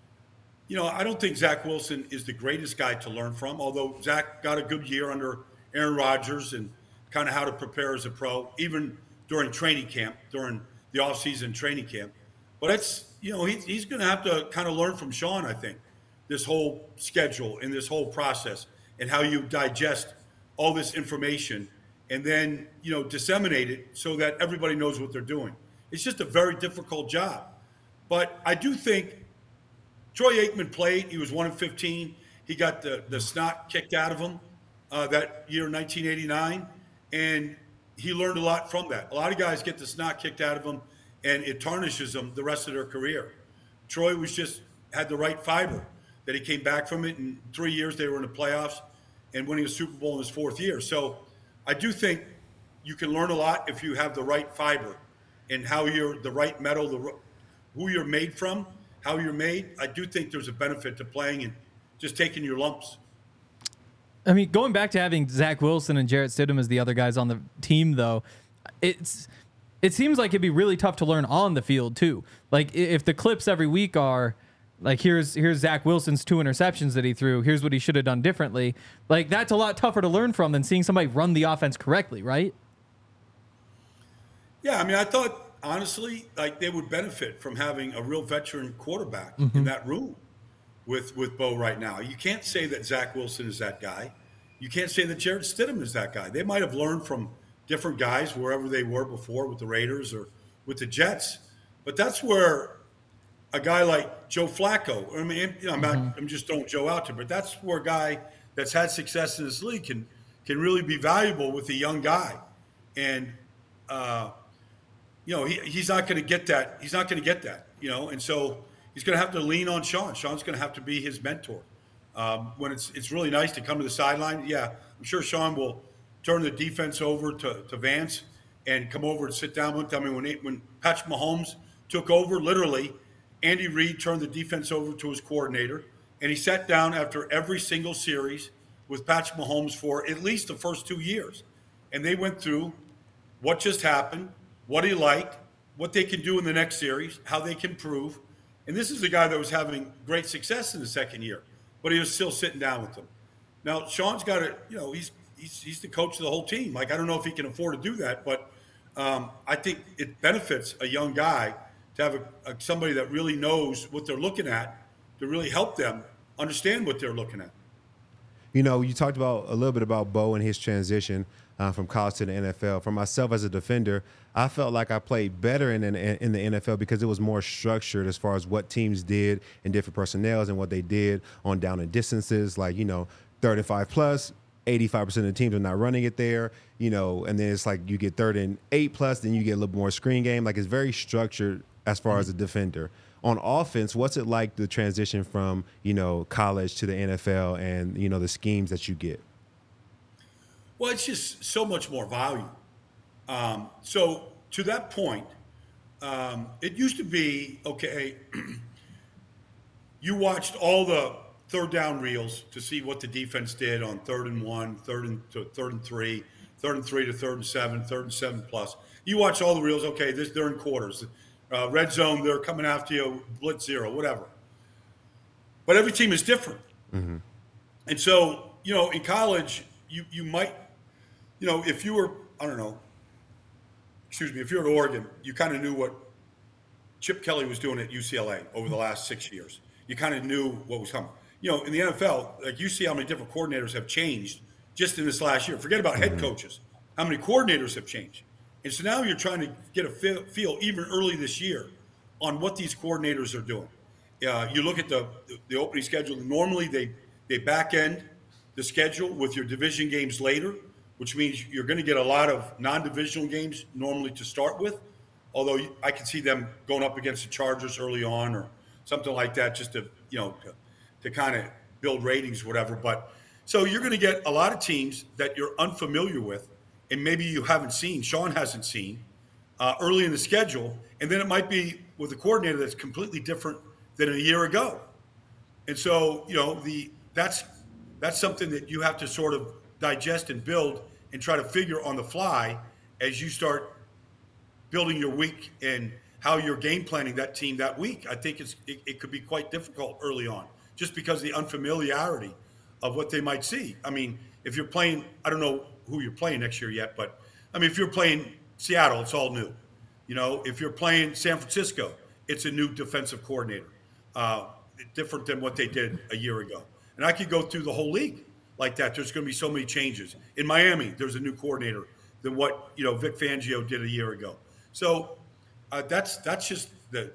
I don't think Zach Wilson is the greatest guy to learn from, although Zach got a good year under Aaron Rodgers and kind of how to prepare as a pro, even during training camp, during the offseason training camp. But it's, he's going to have to kind of learn from Sean, I think, this whole schedule and this whole process and how you digest all this information and then, disseminate it so that everybody knows what they're doing. It's just a very difficult job. But I do think Troy Aikman played. He was 1-15. He got the snot kicked out of him that year, 1989, and he learned a lot from that. A lot of guys get the snot kicked out of them, and it tarnishes them the rest of their career. Troy had the right fiber that he came back from it. In 3 years, they were in the playoffs and winning a Super Bowl in his fourth year. So I do think you can learn a lot if you have the right fiber and how you're the right metal, who you're made from, how you're made. I do think there's a benefit to playing and just taking your lumps. I mean, going back to having Zach Wilson and Jarrett Stidham as the other guys on the team, though, it's it seems like it'd be really tough to learn on the field too. Like if the clips every week are like, here's Zach Wilson's 2 interceptions that he threw, here's what he should have done differently. Like that's a lot tougher to learn from than seeing somebody run the offense correctly, right? Yeah, I mean, I thought, honestly, like they would benefit from having a real veteran quarterback in that room with Bo right now. You can't say that Zach Wilson is that guy. You can't say that Jarrett Stidham is that guy. They might have learned from different guys wherever they were before with the Raiders or with the Jets. But that's where a guy like Joe Flacco, I mean, you know, I'm just throwing Joe out there, but that's where a guy that's had success in this league can really be valuable with a young guy. And, you know, he's not going to get that. He's not going to get that, you know, and so he's going to have to lean on Sean. Sean's going to have to be his mentor. When it's really nice to come to the sideline, yeah, I'm sure Sean will turn the defense over to Vance and come over and sit down with them. I mean, when Patrick Mahomes took over, literally, Andy Reid turned the defense over to his coordinator, and he sat down after every single series with Patrick Mahomes for at least the first 2 years. And they went through what just happened, what he liked, what they can do in the next series, how they can improve. And this is a guy that was having great success in the second year, but he was still sitting down with them. Now, Sean's got to, you know, he's the coach of the whole team. Like, I don't know if he can afford to do that, but I think it benefits a young guy to have somebody that really knows what they're looking at to really help them understand what they're looking at. You know, you talked about a little bit about Bo and his transition from college to the NFL. For myself as a defender, I felt like I played better in the NFL because it was more structured as far as what teams did in different personnels and what they did on down and distances. Like, you know, 3rd and 5 plus, 85% of the teams are not running it there, you know, and then it's like you get 3rd and 8 plus, then you get a little more screen game. Like it's very structured as far as a defender. On offense, what's it like the transition from, you know, college to the NFL and, you know, the schemes that you get? Well, it's just so much more value. So to that point, it used to be, okay, you watched all the 3rd down reels to see what the defense did on 3rd and 1, 3rd and 3, 3rd and 3 to 3rd and 7, 3rd and 7 plus. You watch all the reels, okay, they're in quarters. Red zone, they're coming after you, blitz 0, whatever. But every team is different. Mm-hmm. And so, you know, in college, you might, you know, if you were, I don't know, if you're at Oregon, you kind of knew what Chip Kelly was doing at UCLA over the last 6 years. You kind of knew what was coming. You know, in the NFL, like you see how many different coordinators have changed just in this last year. Forget about head coaches. How many coordinators have changed? And so now you're trying to get a feel even early this year on what these coordinators are doing. You look at the opening schedule. Normally they back end the schedule with your division games later, which means you're going to get a lot of non-divisional games normally to start with. Although I can see them going up against the Chargers early on or something like that, just to, you know, to kind of build ratings, whatever. But so you're going to get a lot of teams that you're unfamiliar with, and maybe you haven't seen, Sean hasn't seen, early in the schedule, and then it might be with a coordinator that's completely different than a year ago. And so, you know, that's something that you have to sort of digest and build and try to figure on the fly as you start building your week and how you're game planning that team that week. I think it could be quite difficult early on just because of the unfamiliarity of what they might see. I mean, if you're playing, I don't know who you're playing next year yet, but I mean, if you're playing Seattle, it's all new. You know, if you're playing San Francisco, it's a new defensive coordinator, different than what they did a year ago. And I could go through the whole league like that. There's going to be so many changes. In Miami, there's a new coordinator than what, you know, Vic Fangio did a year ago. So that's just the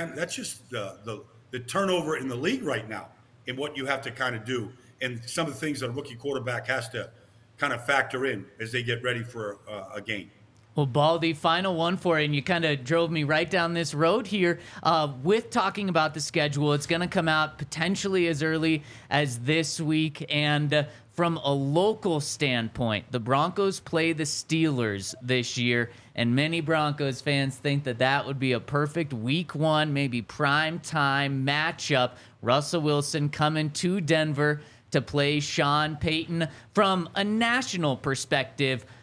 turnover in the league right now and what you have to kind of do, and some of the things that a rookie quarterback has to kind of factor in as they get ready for a game. Well, Baldy, final one for you, and you kind of drove me right down this road here with talking about the schedule. It's going to come out potentially as early as this week, and from a local standpoint, the Broncos play the Steelers this year, and many Broncos fans think that would be a perfect week 1, maybe prime time matchup. Russell Wilson coming to Denver to play Sean Payton. From a national perspective,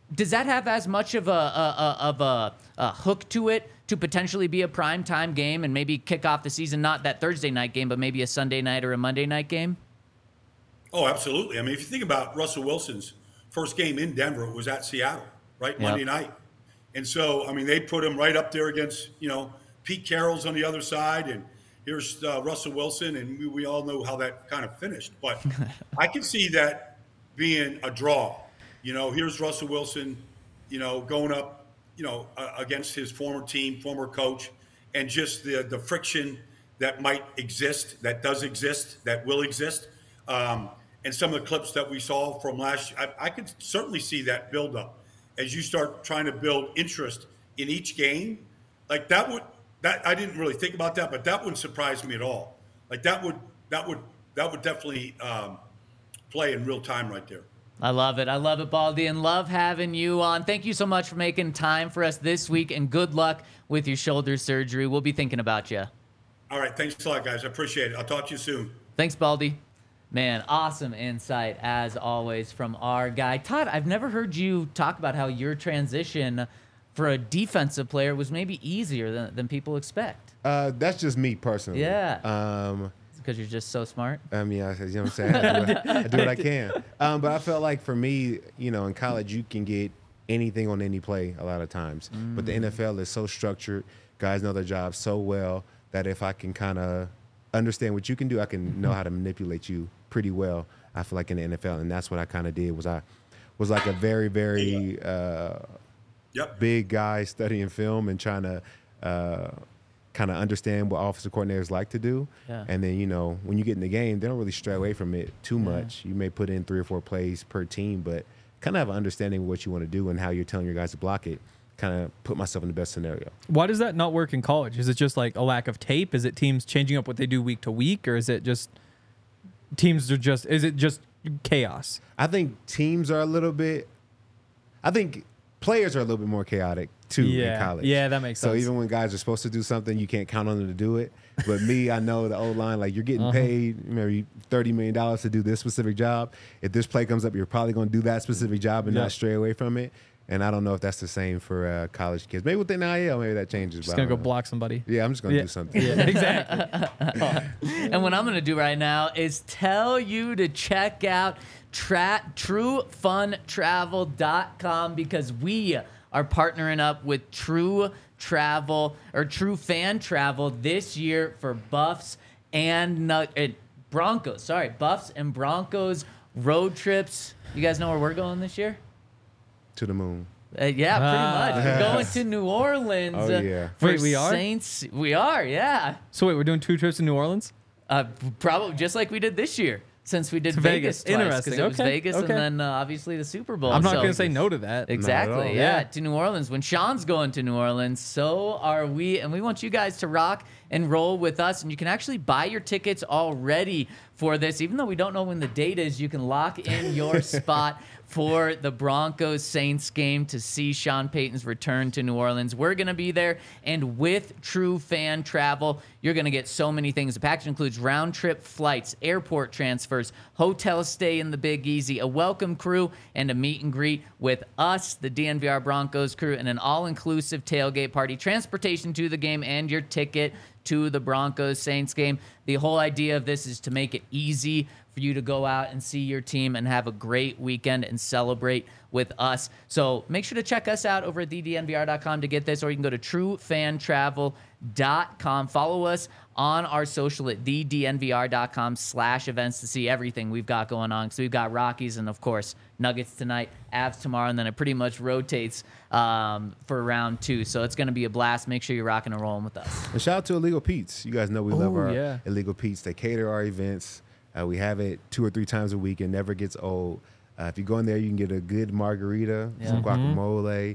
does that have as much of a hook to it to potentially be a primetime game and maybe kick off the season? Not that Thursday night game, but maybe a Sunday night or a Monday night game? Oh, absolutely. I mean, if you think about Russell Wilson's first game in Denver, it was at Seattle, right? Monday night. And so, I mean, they put him right up there against, Pete Carroll's on the other side, and here's Russell Wilson, and we all know how that kind of finished. But I can see that being a draw. Here's Russell Wilson, going up, against his former team, former coach, and just the friction that might exist, that does exist, that will exist. And some of the clips that we saw from last year, I could certainly see that build up as you start trying to build interest in each game. Like that I didn't really think about that, but that wouldn't surprise me at all. Like that would definitely play in real time right there. I love it, Baldy, and love having you on. Thank you so much for making time for us this week, and good luck with your shoulder surgery. We'll be thinking about you. All right, thanks a lot, guys. I appreciate it. I'll talk to you soon. Thanks, Baldy. Man, awesome insight, as always, from our guy. Todd, I've never heard you talk about how your transition for a defensive player was maybe easier than people expect. That's just me personally. Yeah. Because you're just so smart? Yeah, you know what I'm saying? I do what I can. But I felt like for me, in college, you can get anything on any play a lot of times. But the NFL is so structured. Guys know their job so well that if I can kind of understand what you can do, I can know how to manipulate you pretty well, I feel like, in the NFL. And that's what I kind of did. I was like a very, very big guy studying film and trying to kind of understand what offensive coordinators like to do. Yeah. And then, when you get in the game, they don't really stray away from it too much. You may put in 3 or 4 plays per team, but kind of have an understanding of what you want to do and how you're telling your guys to block it. Kind of put myself in the best scenario. Why does that not work in college? Is it just like a lack of tape? Is it teams changing up what they do week to week? Or is it just is it just chaos? I think teams are I think players are a little bit more chaotic too in college. Yeah, that makes sense. So even when guys are supposed to do something, you can't count on them to do it. But me, I know the old line, like, you're getting paid maybe $30 million to do this specific job. If this play comes up, you're probably going to do that specific job and not stray away from it. And I don't know if that's the same for college kids. Maybe with the NIL, maybe that changes. Just going to go block somebody. Yeah, I'm just going to do something. Yeah, exactly. And what I'm going to do right now is tell you to check out TrueFunTravel.com, because we are partnering up with True Fan Travel this year for Buffs and Broncos. Sorry, Buffs and Broncos road trips. You guys know where we're going this year? To the moon. Yeah, pretty much. We're going to New Orleans. Oh, yeah. For Wait, we are? Saints. We are, yeah. So wait, we're doing 2 trips to New Orleans? Probably just like we did this year, since we did To Vegas twice, Interesting. because it was Okay, Vegas okay. and then obviously the Super Bowl. I'm not So- going to say no to that. Exactly. Not at all. Yeah, to New Orleans. When Sean's going to New Orleans, so are we. And we want you guys to rock and roll with us. And you can actually buy your tickets already for this. Even though we don't know when the date is, you can lock in your spot for the Broncos Saints game to see Sean Payton's return to New Orleans. We're going to be there. And with True Fan Travel, you're going to get so many things. The package includes round trip flights, airport transfers, hotel stay in the Big Easy, a welcome crew, and a meet and greet with us, the DNVR Broncos crew, and an all-inclusive tailgate party, transportation to the game, and your ticket to the Broncos Saints game. The whole idea of this is to make it easy for you to go out and see your team and have a great weekend and celebrate with us. So make sure to check us out over at thednvr.com to get this, or you can go to truefantravel.com. Follow us on our social at thednvr.com/events to see everything we've got going on. So we've got Rockies and, of course, Nuggets tonight, Avs tomorrow, and then it pretty much rotates for round 2. So it's going to be a blast. Make sure you're rocking and rolling with us. And shout out to Illegal Pete's. You guys know we love our yeah. Illegal Pete's. They cater our events. We have it 2 or 3 times a week. It never gets old. If you go in there, you can get a good margarita, some guacamole.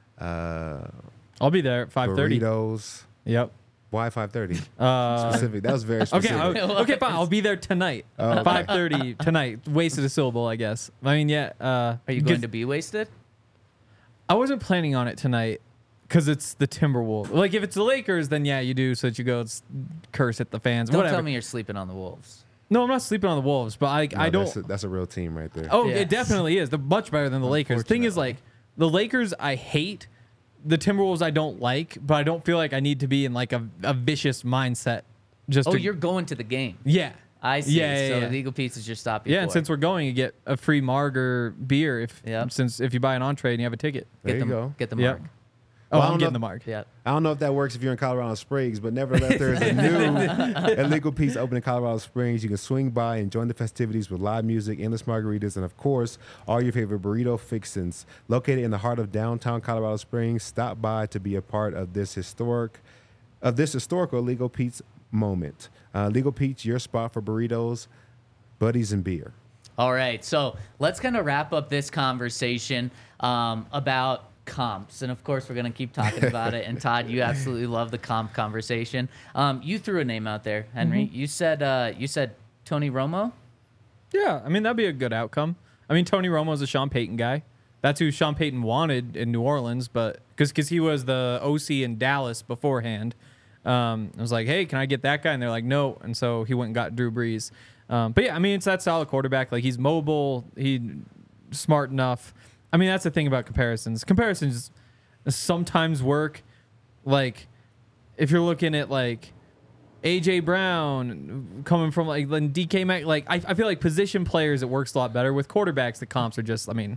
I'll be there at 5:30. Burritos. Yep. Why 5:30? Specific. That was very specific. Okay, fine. I'll be there tonight. 5:30 tonight. Wasted a syllable, I guess. I mean, yeah. Are you going to be wasted? I wasn't planning on it tonight because it's the Timberwolves. Like, if it's the Lakers, then yeah, you do. So that you go curse at the fans. Don't whatever. tell me you're sleeping on the Wolves. No, I'm not sleeping on the Wolves, but I don't. That's a real team right there. Oh, Yeah. it definitely is. They're much better than the Lakers. The thing is, like, the Lakers I hate, the Timberwolves I don't like, but I don't feel like I need to be in like a vicious mindset. Just Oh, you're going to the game. yeah. I see. Yeah, So yeah. Legal Pizza just stopped you. Yeah, and since we're going, you get a free marg or beer if you buy an entree and you have a ticket. There you go. Get the Yep. mark. Oh, Well, I I'm don't getting know- the marg. Yeah. I don't know if that works if you're in Colorado Springs, but nevertheless, there is a new illegal pizza open in Colorado Springs. You can swing by and join the festivities with live music, endless margaritas, and of course, all your favorite burrito fixins. Located in the heart of downtown Colorado Springs, stop by to be a part of this historical Legal Pete's moment. Legal Pete's, your spot for burritos, buddies, and beer. All right, so let's kind of wrap up this conversation about comps, and of course we're going to keep talking about it. And Todd, you absolutely love the comp conversation. You threw a name out there, Henry. You said Tony Romo. Yeah, I mean that'd be a good outcome. I mean Tony Romo's a Sean Payton guy. That's who Sean Payton wanted in New Orleans, but because he was the OC in Dallas beforehand. I was like, hey, can I get that guy? And they're like, no. And so he went and got Drew Brees. But yeah, I mean, it's that solid quarterback. Like he's mobile, he's smart enough. I mean, that's the thing about comparisons. Comparisons sometimes work. Like if you're looking at like AJ Brown coming from like DK Mac, like I feel like position players it works a lot better. With quarterbacks, the comps are just, I mean,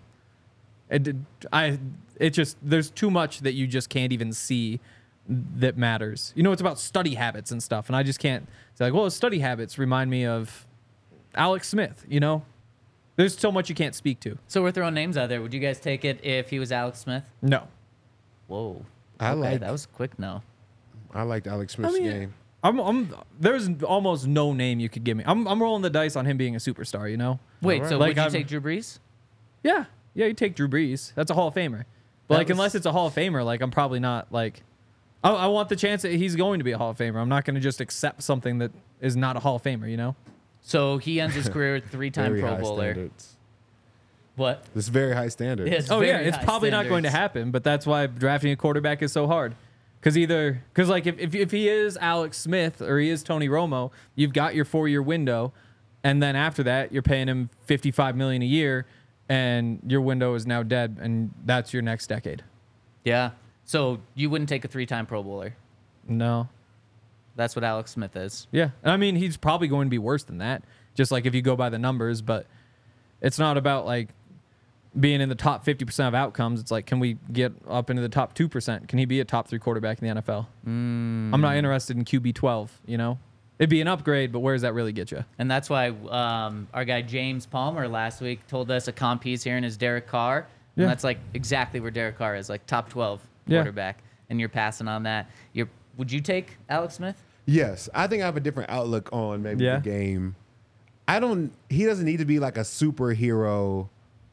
it just there's too much that you just can't even see that matters. You know, it's about study habits and stuff, and I just can't say like, well, study habits remind me of Alex Smith. You know, there's so much you can't speak to. So we're throwing names out there. Would you guys take it if he was Alex Smith? No. Whoa. I that was quick. No. liked Alex Smith's game. There's almost no name you could give me. I'm rolling the dice on him being a superstar. You know. Wait. right. So Like, would you I'm- take Drew Brees? Yeah, you take Drew Brees. That's a Hall of Famer. But That like, was- unless it's a Hall of Famer, like I'm probably not like. I want the chance that he's going to be a Hall of Famer. I'm not going to just accept something that is not a Hall of Famer. You know. So he ends his career with three-time Very Pro high Bowler. Standards. What? This is very high standards. Yes. Oh yeah, very it's high probably not going to standards. happen. But that's why drafting a quarterback is so hard. Because like if he is Alex Smith or he is Tony Romo, you've got your 4-year window, and then after that you're paying him $55 million a year, and your window is now dead, and that's your next decade. Yeah. So you wouldn't take a 3-time Pro Bowler. No. That's what Alex Smith is. Yeah. And I mean, he's probably going to be worse than that, just like if you go by the numbers, but it's not about like being in the top 50% of outcomes. It's like, can we get up into the top 2%? Can he be a top 3 quarterback in the NFL? I'm not interested in QB 12, you know? It'd be an upgrade, but where does that really get you? And that's why our guy James Palmer last week told us a comp he's hearing is Derek Carr. And Yeah. that's like exactly where Derek Carr is, like top 12 Yeah. quarterback. And you're passing on that. Would you take Alex Smith? Yes, I think I have a different outlook on maybe Yeah. the game. He doesn't need to be like a superhero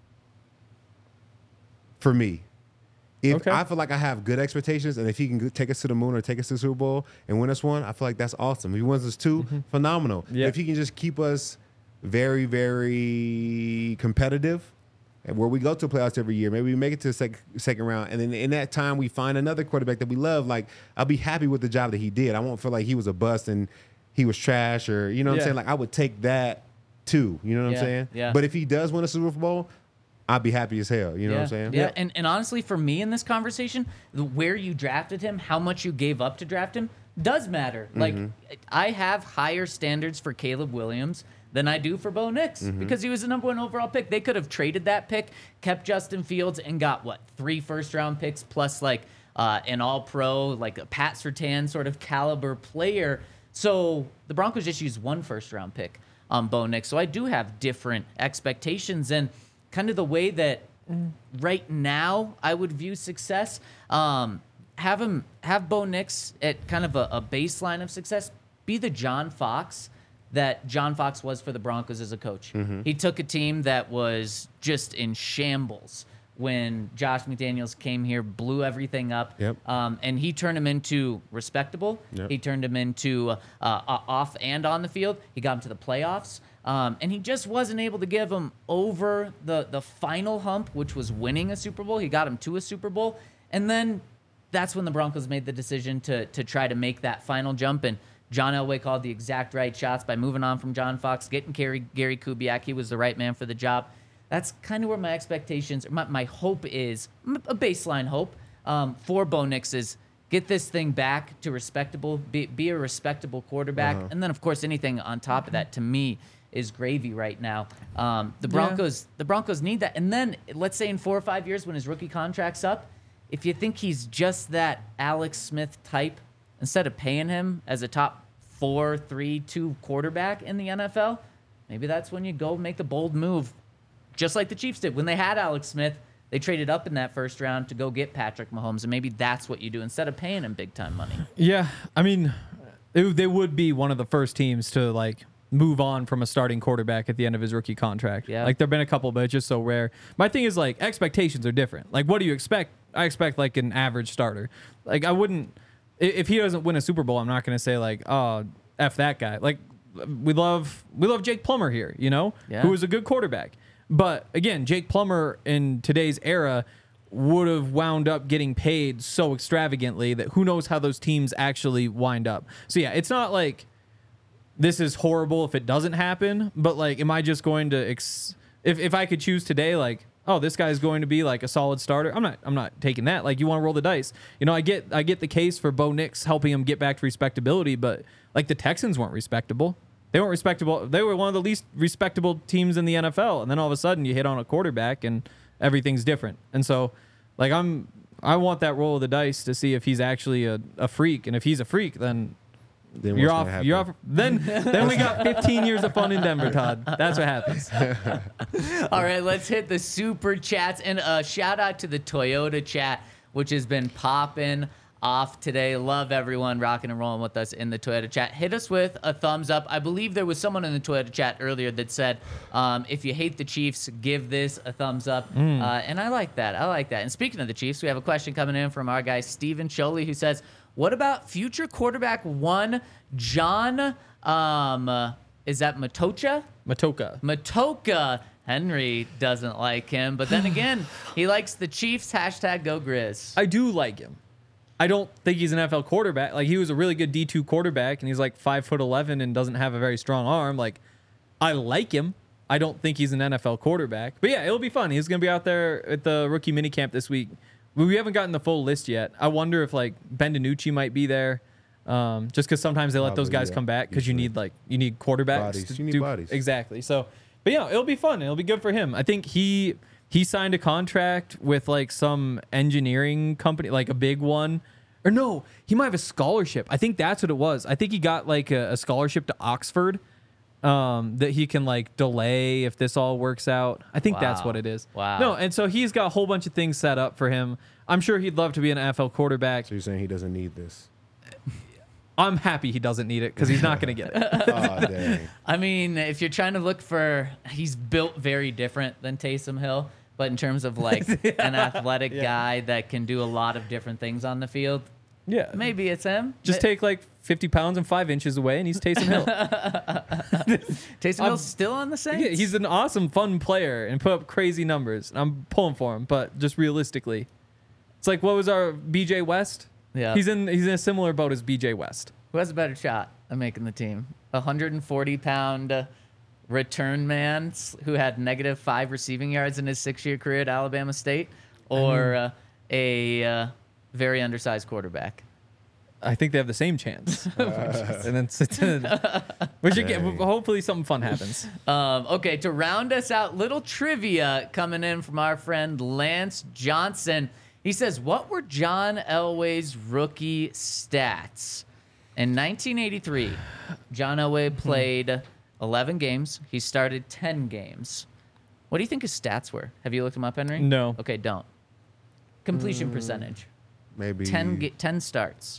for me. If I feel like I have good expectations, and if he can take us to the moon or take us to the Super Bowl and win us one, I feel like that's awesome. If he wins us 2, phenomenal. Yeah. If he can just keep us very, very competitive, and where we go to playoffs every year, maybe we make it to the second round, and then in that time we find another quarterback that we love, like I'll be happy with the job that he did. I won't feel like he was a bust and he was trash, or you know what I'm Yeah. saying? Like I would take that too. You know what Yeah, I'm saying? yeah. But if he does win a Super Bowl, I'd be happy as hell. You know what I'm saying? Yeah. And honestly, for me in this conversation, where you drafted him, how much you gave up to draft him, does matter. Like, I have higher standards for Caleb Williams than I do for Bo Nix because he was the number 1 overall pick. They could have traded that pick, kept Justin Fields, and got, 3 first-round picks plus, an all-pro, like a Pat Surtain sort of caliber player. So the Broncos just used 1 first-round pick on Bo Nix. So I do have different expectations, and kind of the way that right now I would view success, have Bo Nix at kind of a baseline of success, be the John Fox that John Fox was for the Broncos as a coach. He took a team that was just in shambles when Josh McDaniels came here, blew everything up, and he turned him into respectable. He turned him into off and on the field. He got him to the playoffs. And he just wasn't able to give him over the final hump, which was winning a Super Bowl. He got him to a Super Bowl. And then that's when the Broncos made the decision to try to make that final jump. And John Elway called the exact right shots by moving on from John Fox, getting Gary Kubiak. He was the right man for the job. that's kind of where my expectations, my hope is, a baseline hope for Bo Nix is get this thing back to respectable, be a respectable quarterback. And then, of course, anything on top of that, to me, is gravy right now. The Broncos need that. And then, let's say in 4 or 5 years when his rookie contract's up, if you think he's just that Alex Smith type, instead of paying him as a top 4-3-2 quarterback in the NFL, maybe that's when you go make the bold move, just like the Chiefs did. When they had Alex Smith, they traded up in that first round to go get Patrick Mahomes, and maybe that's what you do instead of paying him big-time money. Yeah, I mean, they would be one of the first teams to, like, move on from a starting quarterback at the end of his rookie contract. Yeah. Like, there have been a couple, but it's just so rare. My thing is, like, expectations are different. Like, what do you expect? I expect, like, an average starter. Like, I wouldn't... If he doesn't win a Super Bowl, I'm not going to say, like, oh, F that guy. Like, we love Jake Plummer here, you know, who is a good quarterback. But again, Jake Plummer in today's era would have wound up getting paid so extravagantly that who knows how those teams actually wind up. So yeah, it's not like this is horrible if it doesn't happen, but like, am I just going to if I could choose today, like, oh, this guy's going to be like a solid starter, I'm not taking that. Like, you want to roll the dice. You know, I get the case for Bo Nix helping him get back to respectability, but like the Texans weren't respectable. They weren't respectable. They were one of the least respectable teams in the NFL. And then all of a sudden you hit on a quarterback and everything's different. And so, like, I want that roll of the dice to see if he's actually a freak. And if he's a freak, then you're off. You're off. Then we got 15 years of fun in Denver, Todd. That's what happens. All right, let's hit the super chats. And a shout out to the Toyota chat, which has been popping off today. Love everyone rocking and rolling with us in the Toyota chat. Hit us with a thumbs up. I believe there was someone in the Toyota chat earlier that said, if you hate the Chiefs, give this a thumbs up. And I like that. And speaking of the Chiefs, we have a question coming in from our guy, Steven Sholey, who says, what about future quarterback one, John, is that Matocha? Matocha. Henry doesn't like him, but then again, he likes the Chiefs. Hashtag go Grizz. I do like him. I don't think he's an NFL quarterback. Like, he was a really good D2 quarterback, and he's like 5'11" and doesn't have a very strong arm. Like, I like him. I don't think he's an NFL quarterback. But yeah, it'll be fun. He's going to be out there at the rookie minicamp this week. We haven't gotten the full list yet. I wonder if like Ben DiNucci might be there, just because sometimes they let those guys come back because you need quarterbacks. You need bodies. Exactly. So, but yeah, it'll be fun. It'll be good for him. I think he signed a contract with like some engineering company, like a big one. Or no, he might have a scholarship. I think that's what it was. I think he got like a scholarship to Oxford that he can like delay if this all works out. I think that's what it is. Wow. No, and so he's got a whole bunch of things set up for him. I'm sure he'd love to be an NFL quarterback. So you're saying he doesn't need this? I'm happy he doesn't need it because he's not going to get it. Oh, dang. I mean, if you're trying to look for, he's built very different than Taysom Hill, but in terms of like an athletic guy that can do a lot of different things on the field, yeah, maybe it's him. Just take like 50 pounds and 5 inches away, and he's Taysom Hill. Taysom Hill's still on the Saints? Yeah, he's an awesome, fun player and put up crazy numbers. I'm pulling for him, but just realistically, it's like, what was our BJ West? Yeah, he's in a similar boat as BJ West. Who has a better shot of making the team? 140-pound return man who had -5 receiving yards in his 6-year career at Alabama State, or a very undersized quarterback? I think they have the same chance. And then we should get, hopefully something fun happens. Okay, to round us out, little trivia coming in from our friend Lance Johnson. He says, what were John Elway's rookie stats? In 1983, John Elway played 11 games. He started 10 games. What do you think his stats were? Have you looked him up, Henry? No. Okay, don't. Completion percentage. Maybe 10 starts.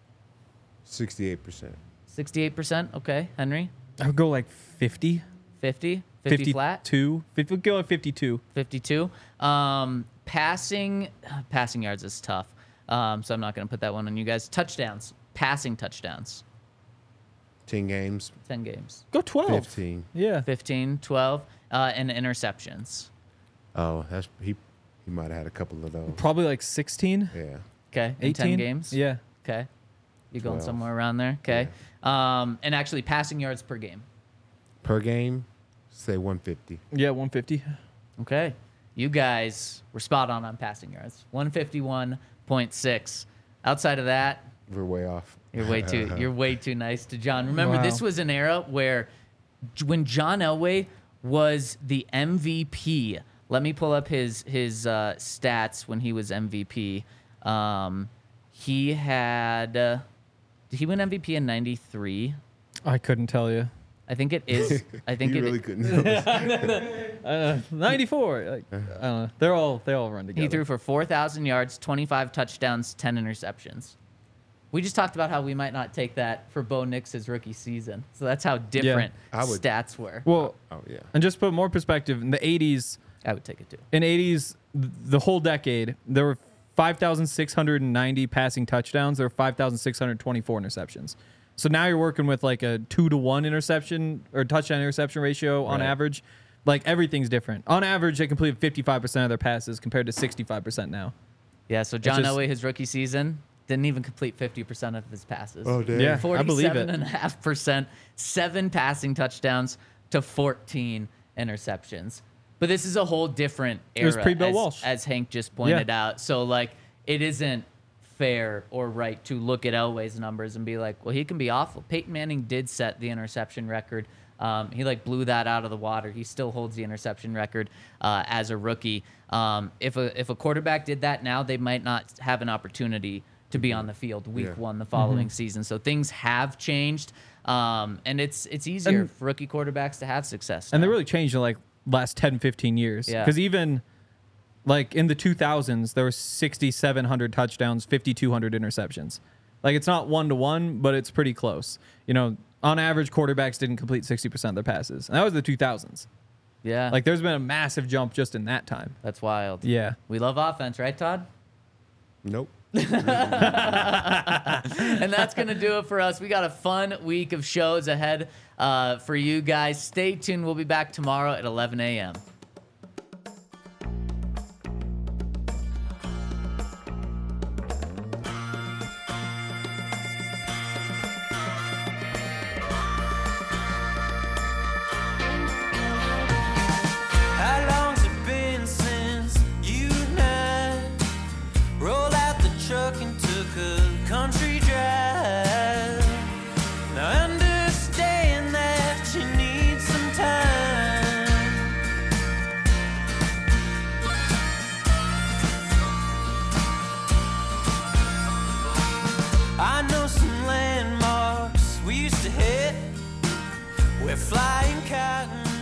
68%. 68%? Okay, Henry? I would go like 50. 50? 50 flat? 52. We'll go like 52. 52. Passing yards is tough, so I'm not going to put that one on you guys. Touchdowns. Passing touchdowns. 10 games. 10 games. Go 12. 15. Yeah. 15, 12, and interceptions. Oh, he might have had a couple of those. Probably like 16. Yeah. Okay. 18 10 games. Yeah. Okay. You going 12. somewhere around there? Okay. Yeah. And actually, passing yards per game. Per game, say 150. Yeah, 150. Okay. You guys were spot on passing yards. 151.6. Outside of that, We're way off. you're way too nice to John. Remember, Wow. this was an era where when John Elway was the MVP, let me pull up his stats when he was MVP. He had did he win MVP in 93? I couldn't tell you. I think it is. I think You it really couldn't. 94. Like, I don't know. They all run together. He threw for 4,000 yards, 25 touchdowns, 10 interceptions. We just talked about how we might not take that for Bo Nix's rookie season. So that's how different I would- stats were. Well, Oh yeah. and just put more perspective, in the 80s, I would take it too. in 80s, the whole decade, there were 5,690 passing touchdowns. There were 5,624 interceptions. So now you're working with like a 2-to-1 interception or touchdown interception ratio on Right. average. Like everything's different. On average, they completed 55% of their passes compared to 65% now. Yeah, so John just- Elway, his rookie season, didn't even complete 50% of his passes. Oh damn. Yeah, I believe it. 47.5%, 7 passing touchdowns to 14 interceptions. But this is a whole different era. was pre-Bill Walsh. As Hank just pointed Yeah. out. So, like, it isn't fair or right to look at Elway's numbers and be like, well, he can be awful. Peyton Manning did set the interception record. He like blew that out of the water. He still holds the interception record as a rookie. If a quarterback did that now, they might not have an opportunity to be on the field week 1 the following season. So things have changed, and it's easier And- for rookie quarterbacks to have success. And they now. really changed in like last 10, 15 years. Yeah. Because even like in the 2000s, there were 6,700 touchdowns, 5,200 interceptions. Like it's not 1-to-1, but it's pretty close. You know, on average, quarterbacks didn't complete 60% of their passes. And that was the 2000s. Yeah, Like there's been a massive jump just in that time. that's wild. Yeah. We love offense, right, Todd? Nope. And that's going to do it for us. We got a fun week of shows ahead for you guys. Stay tuned. We'll be back tomorrow at 11 a.m. How long's it been since you and I rolled out the truck and took a country drive? Now I understand that you need some time. I know some landmarks we used to hit where flying cotton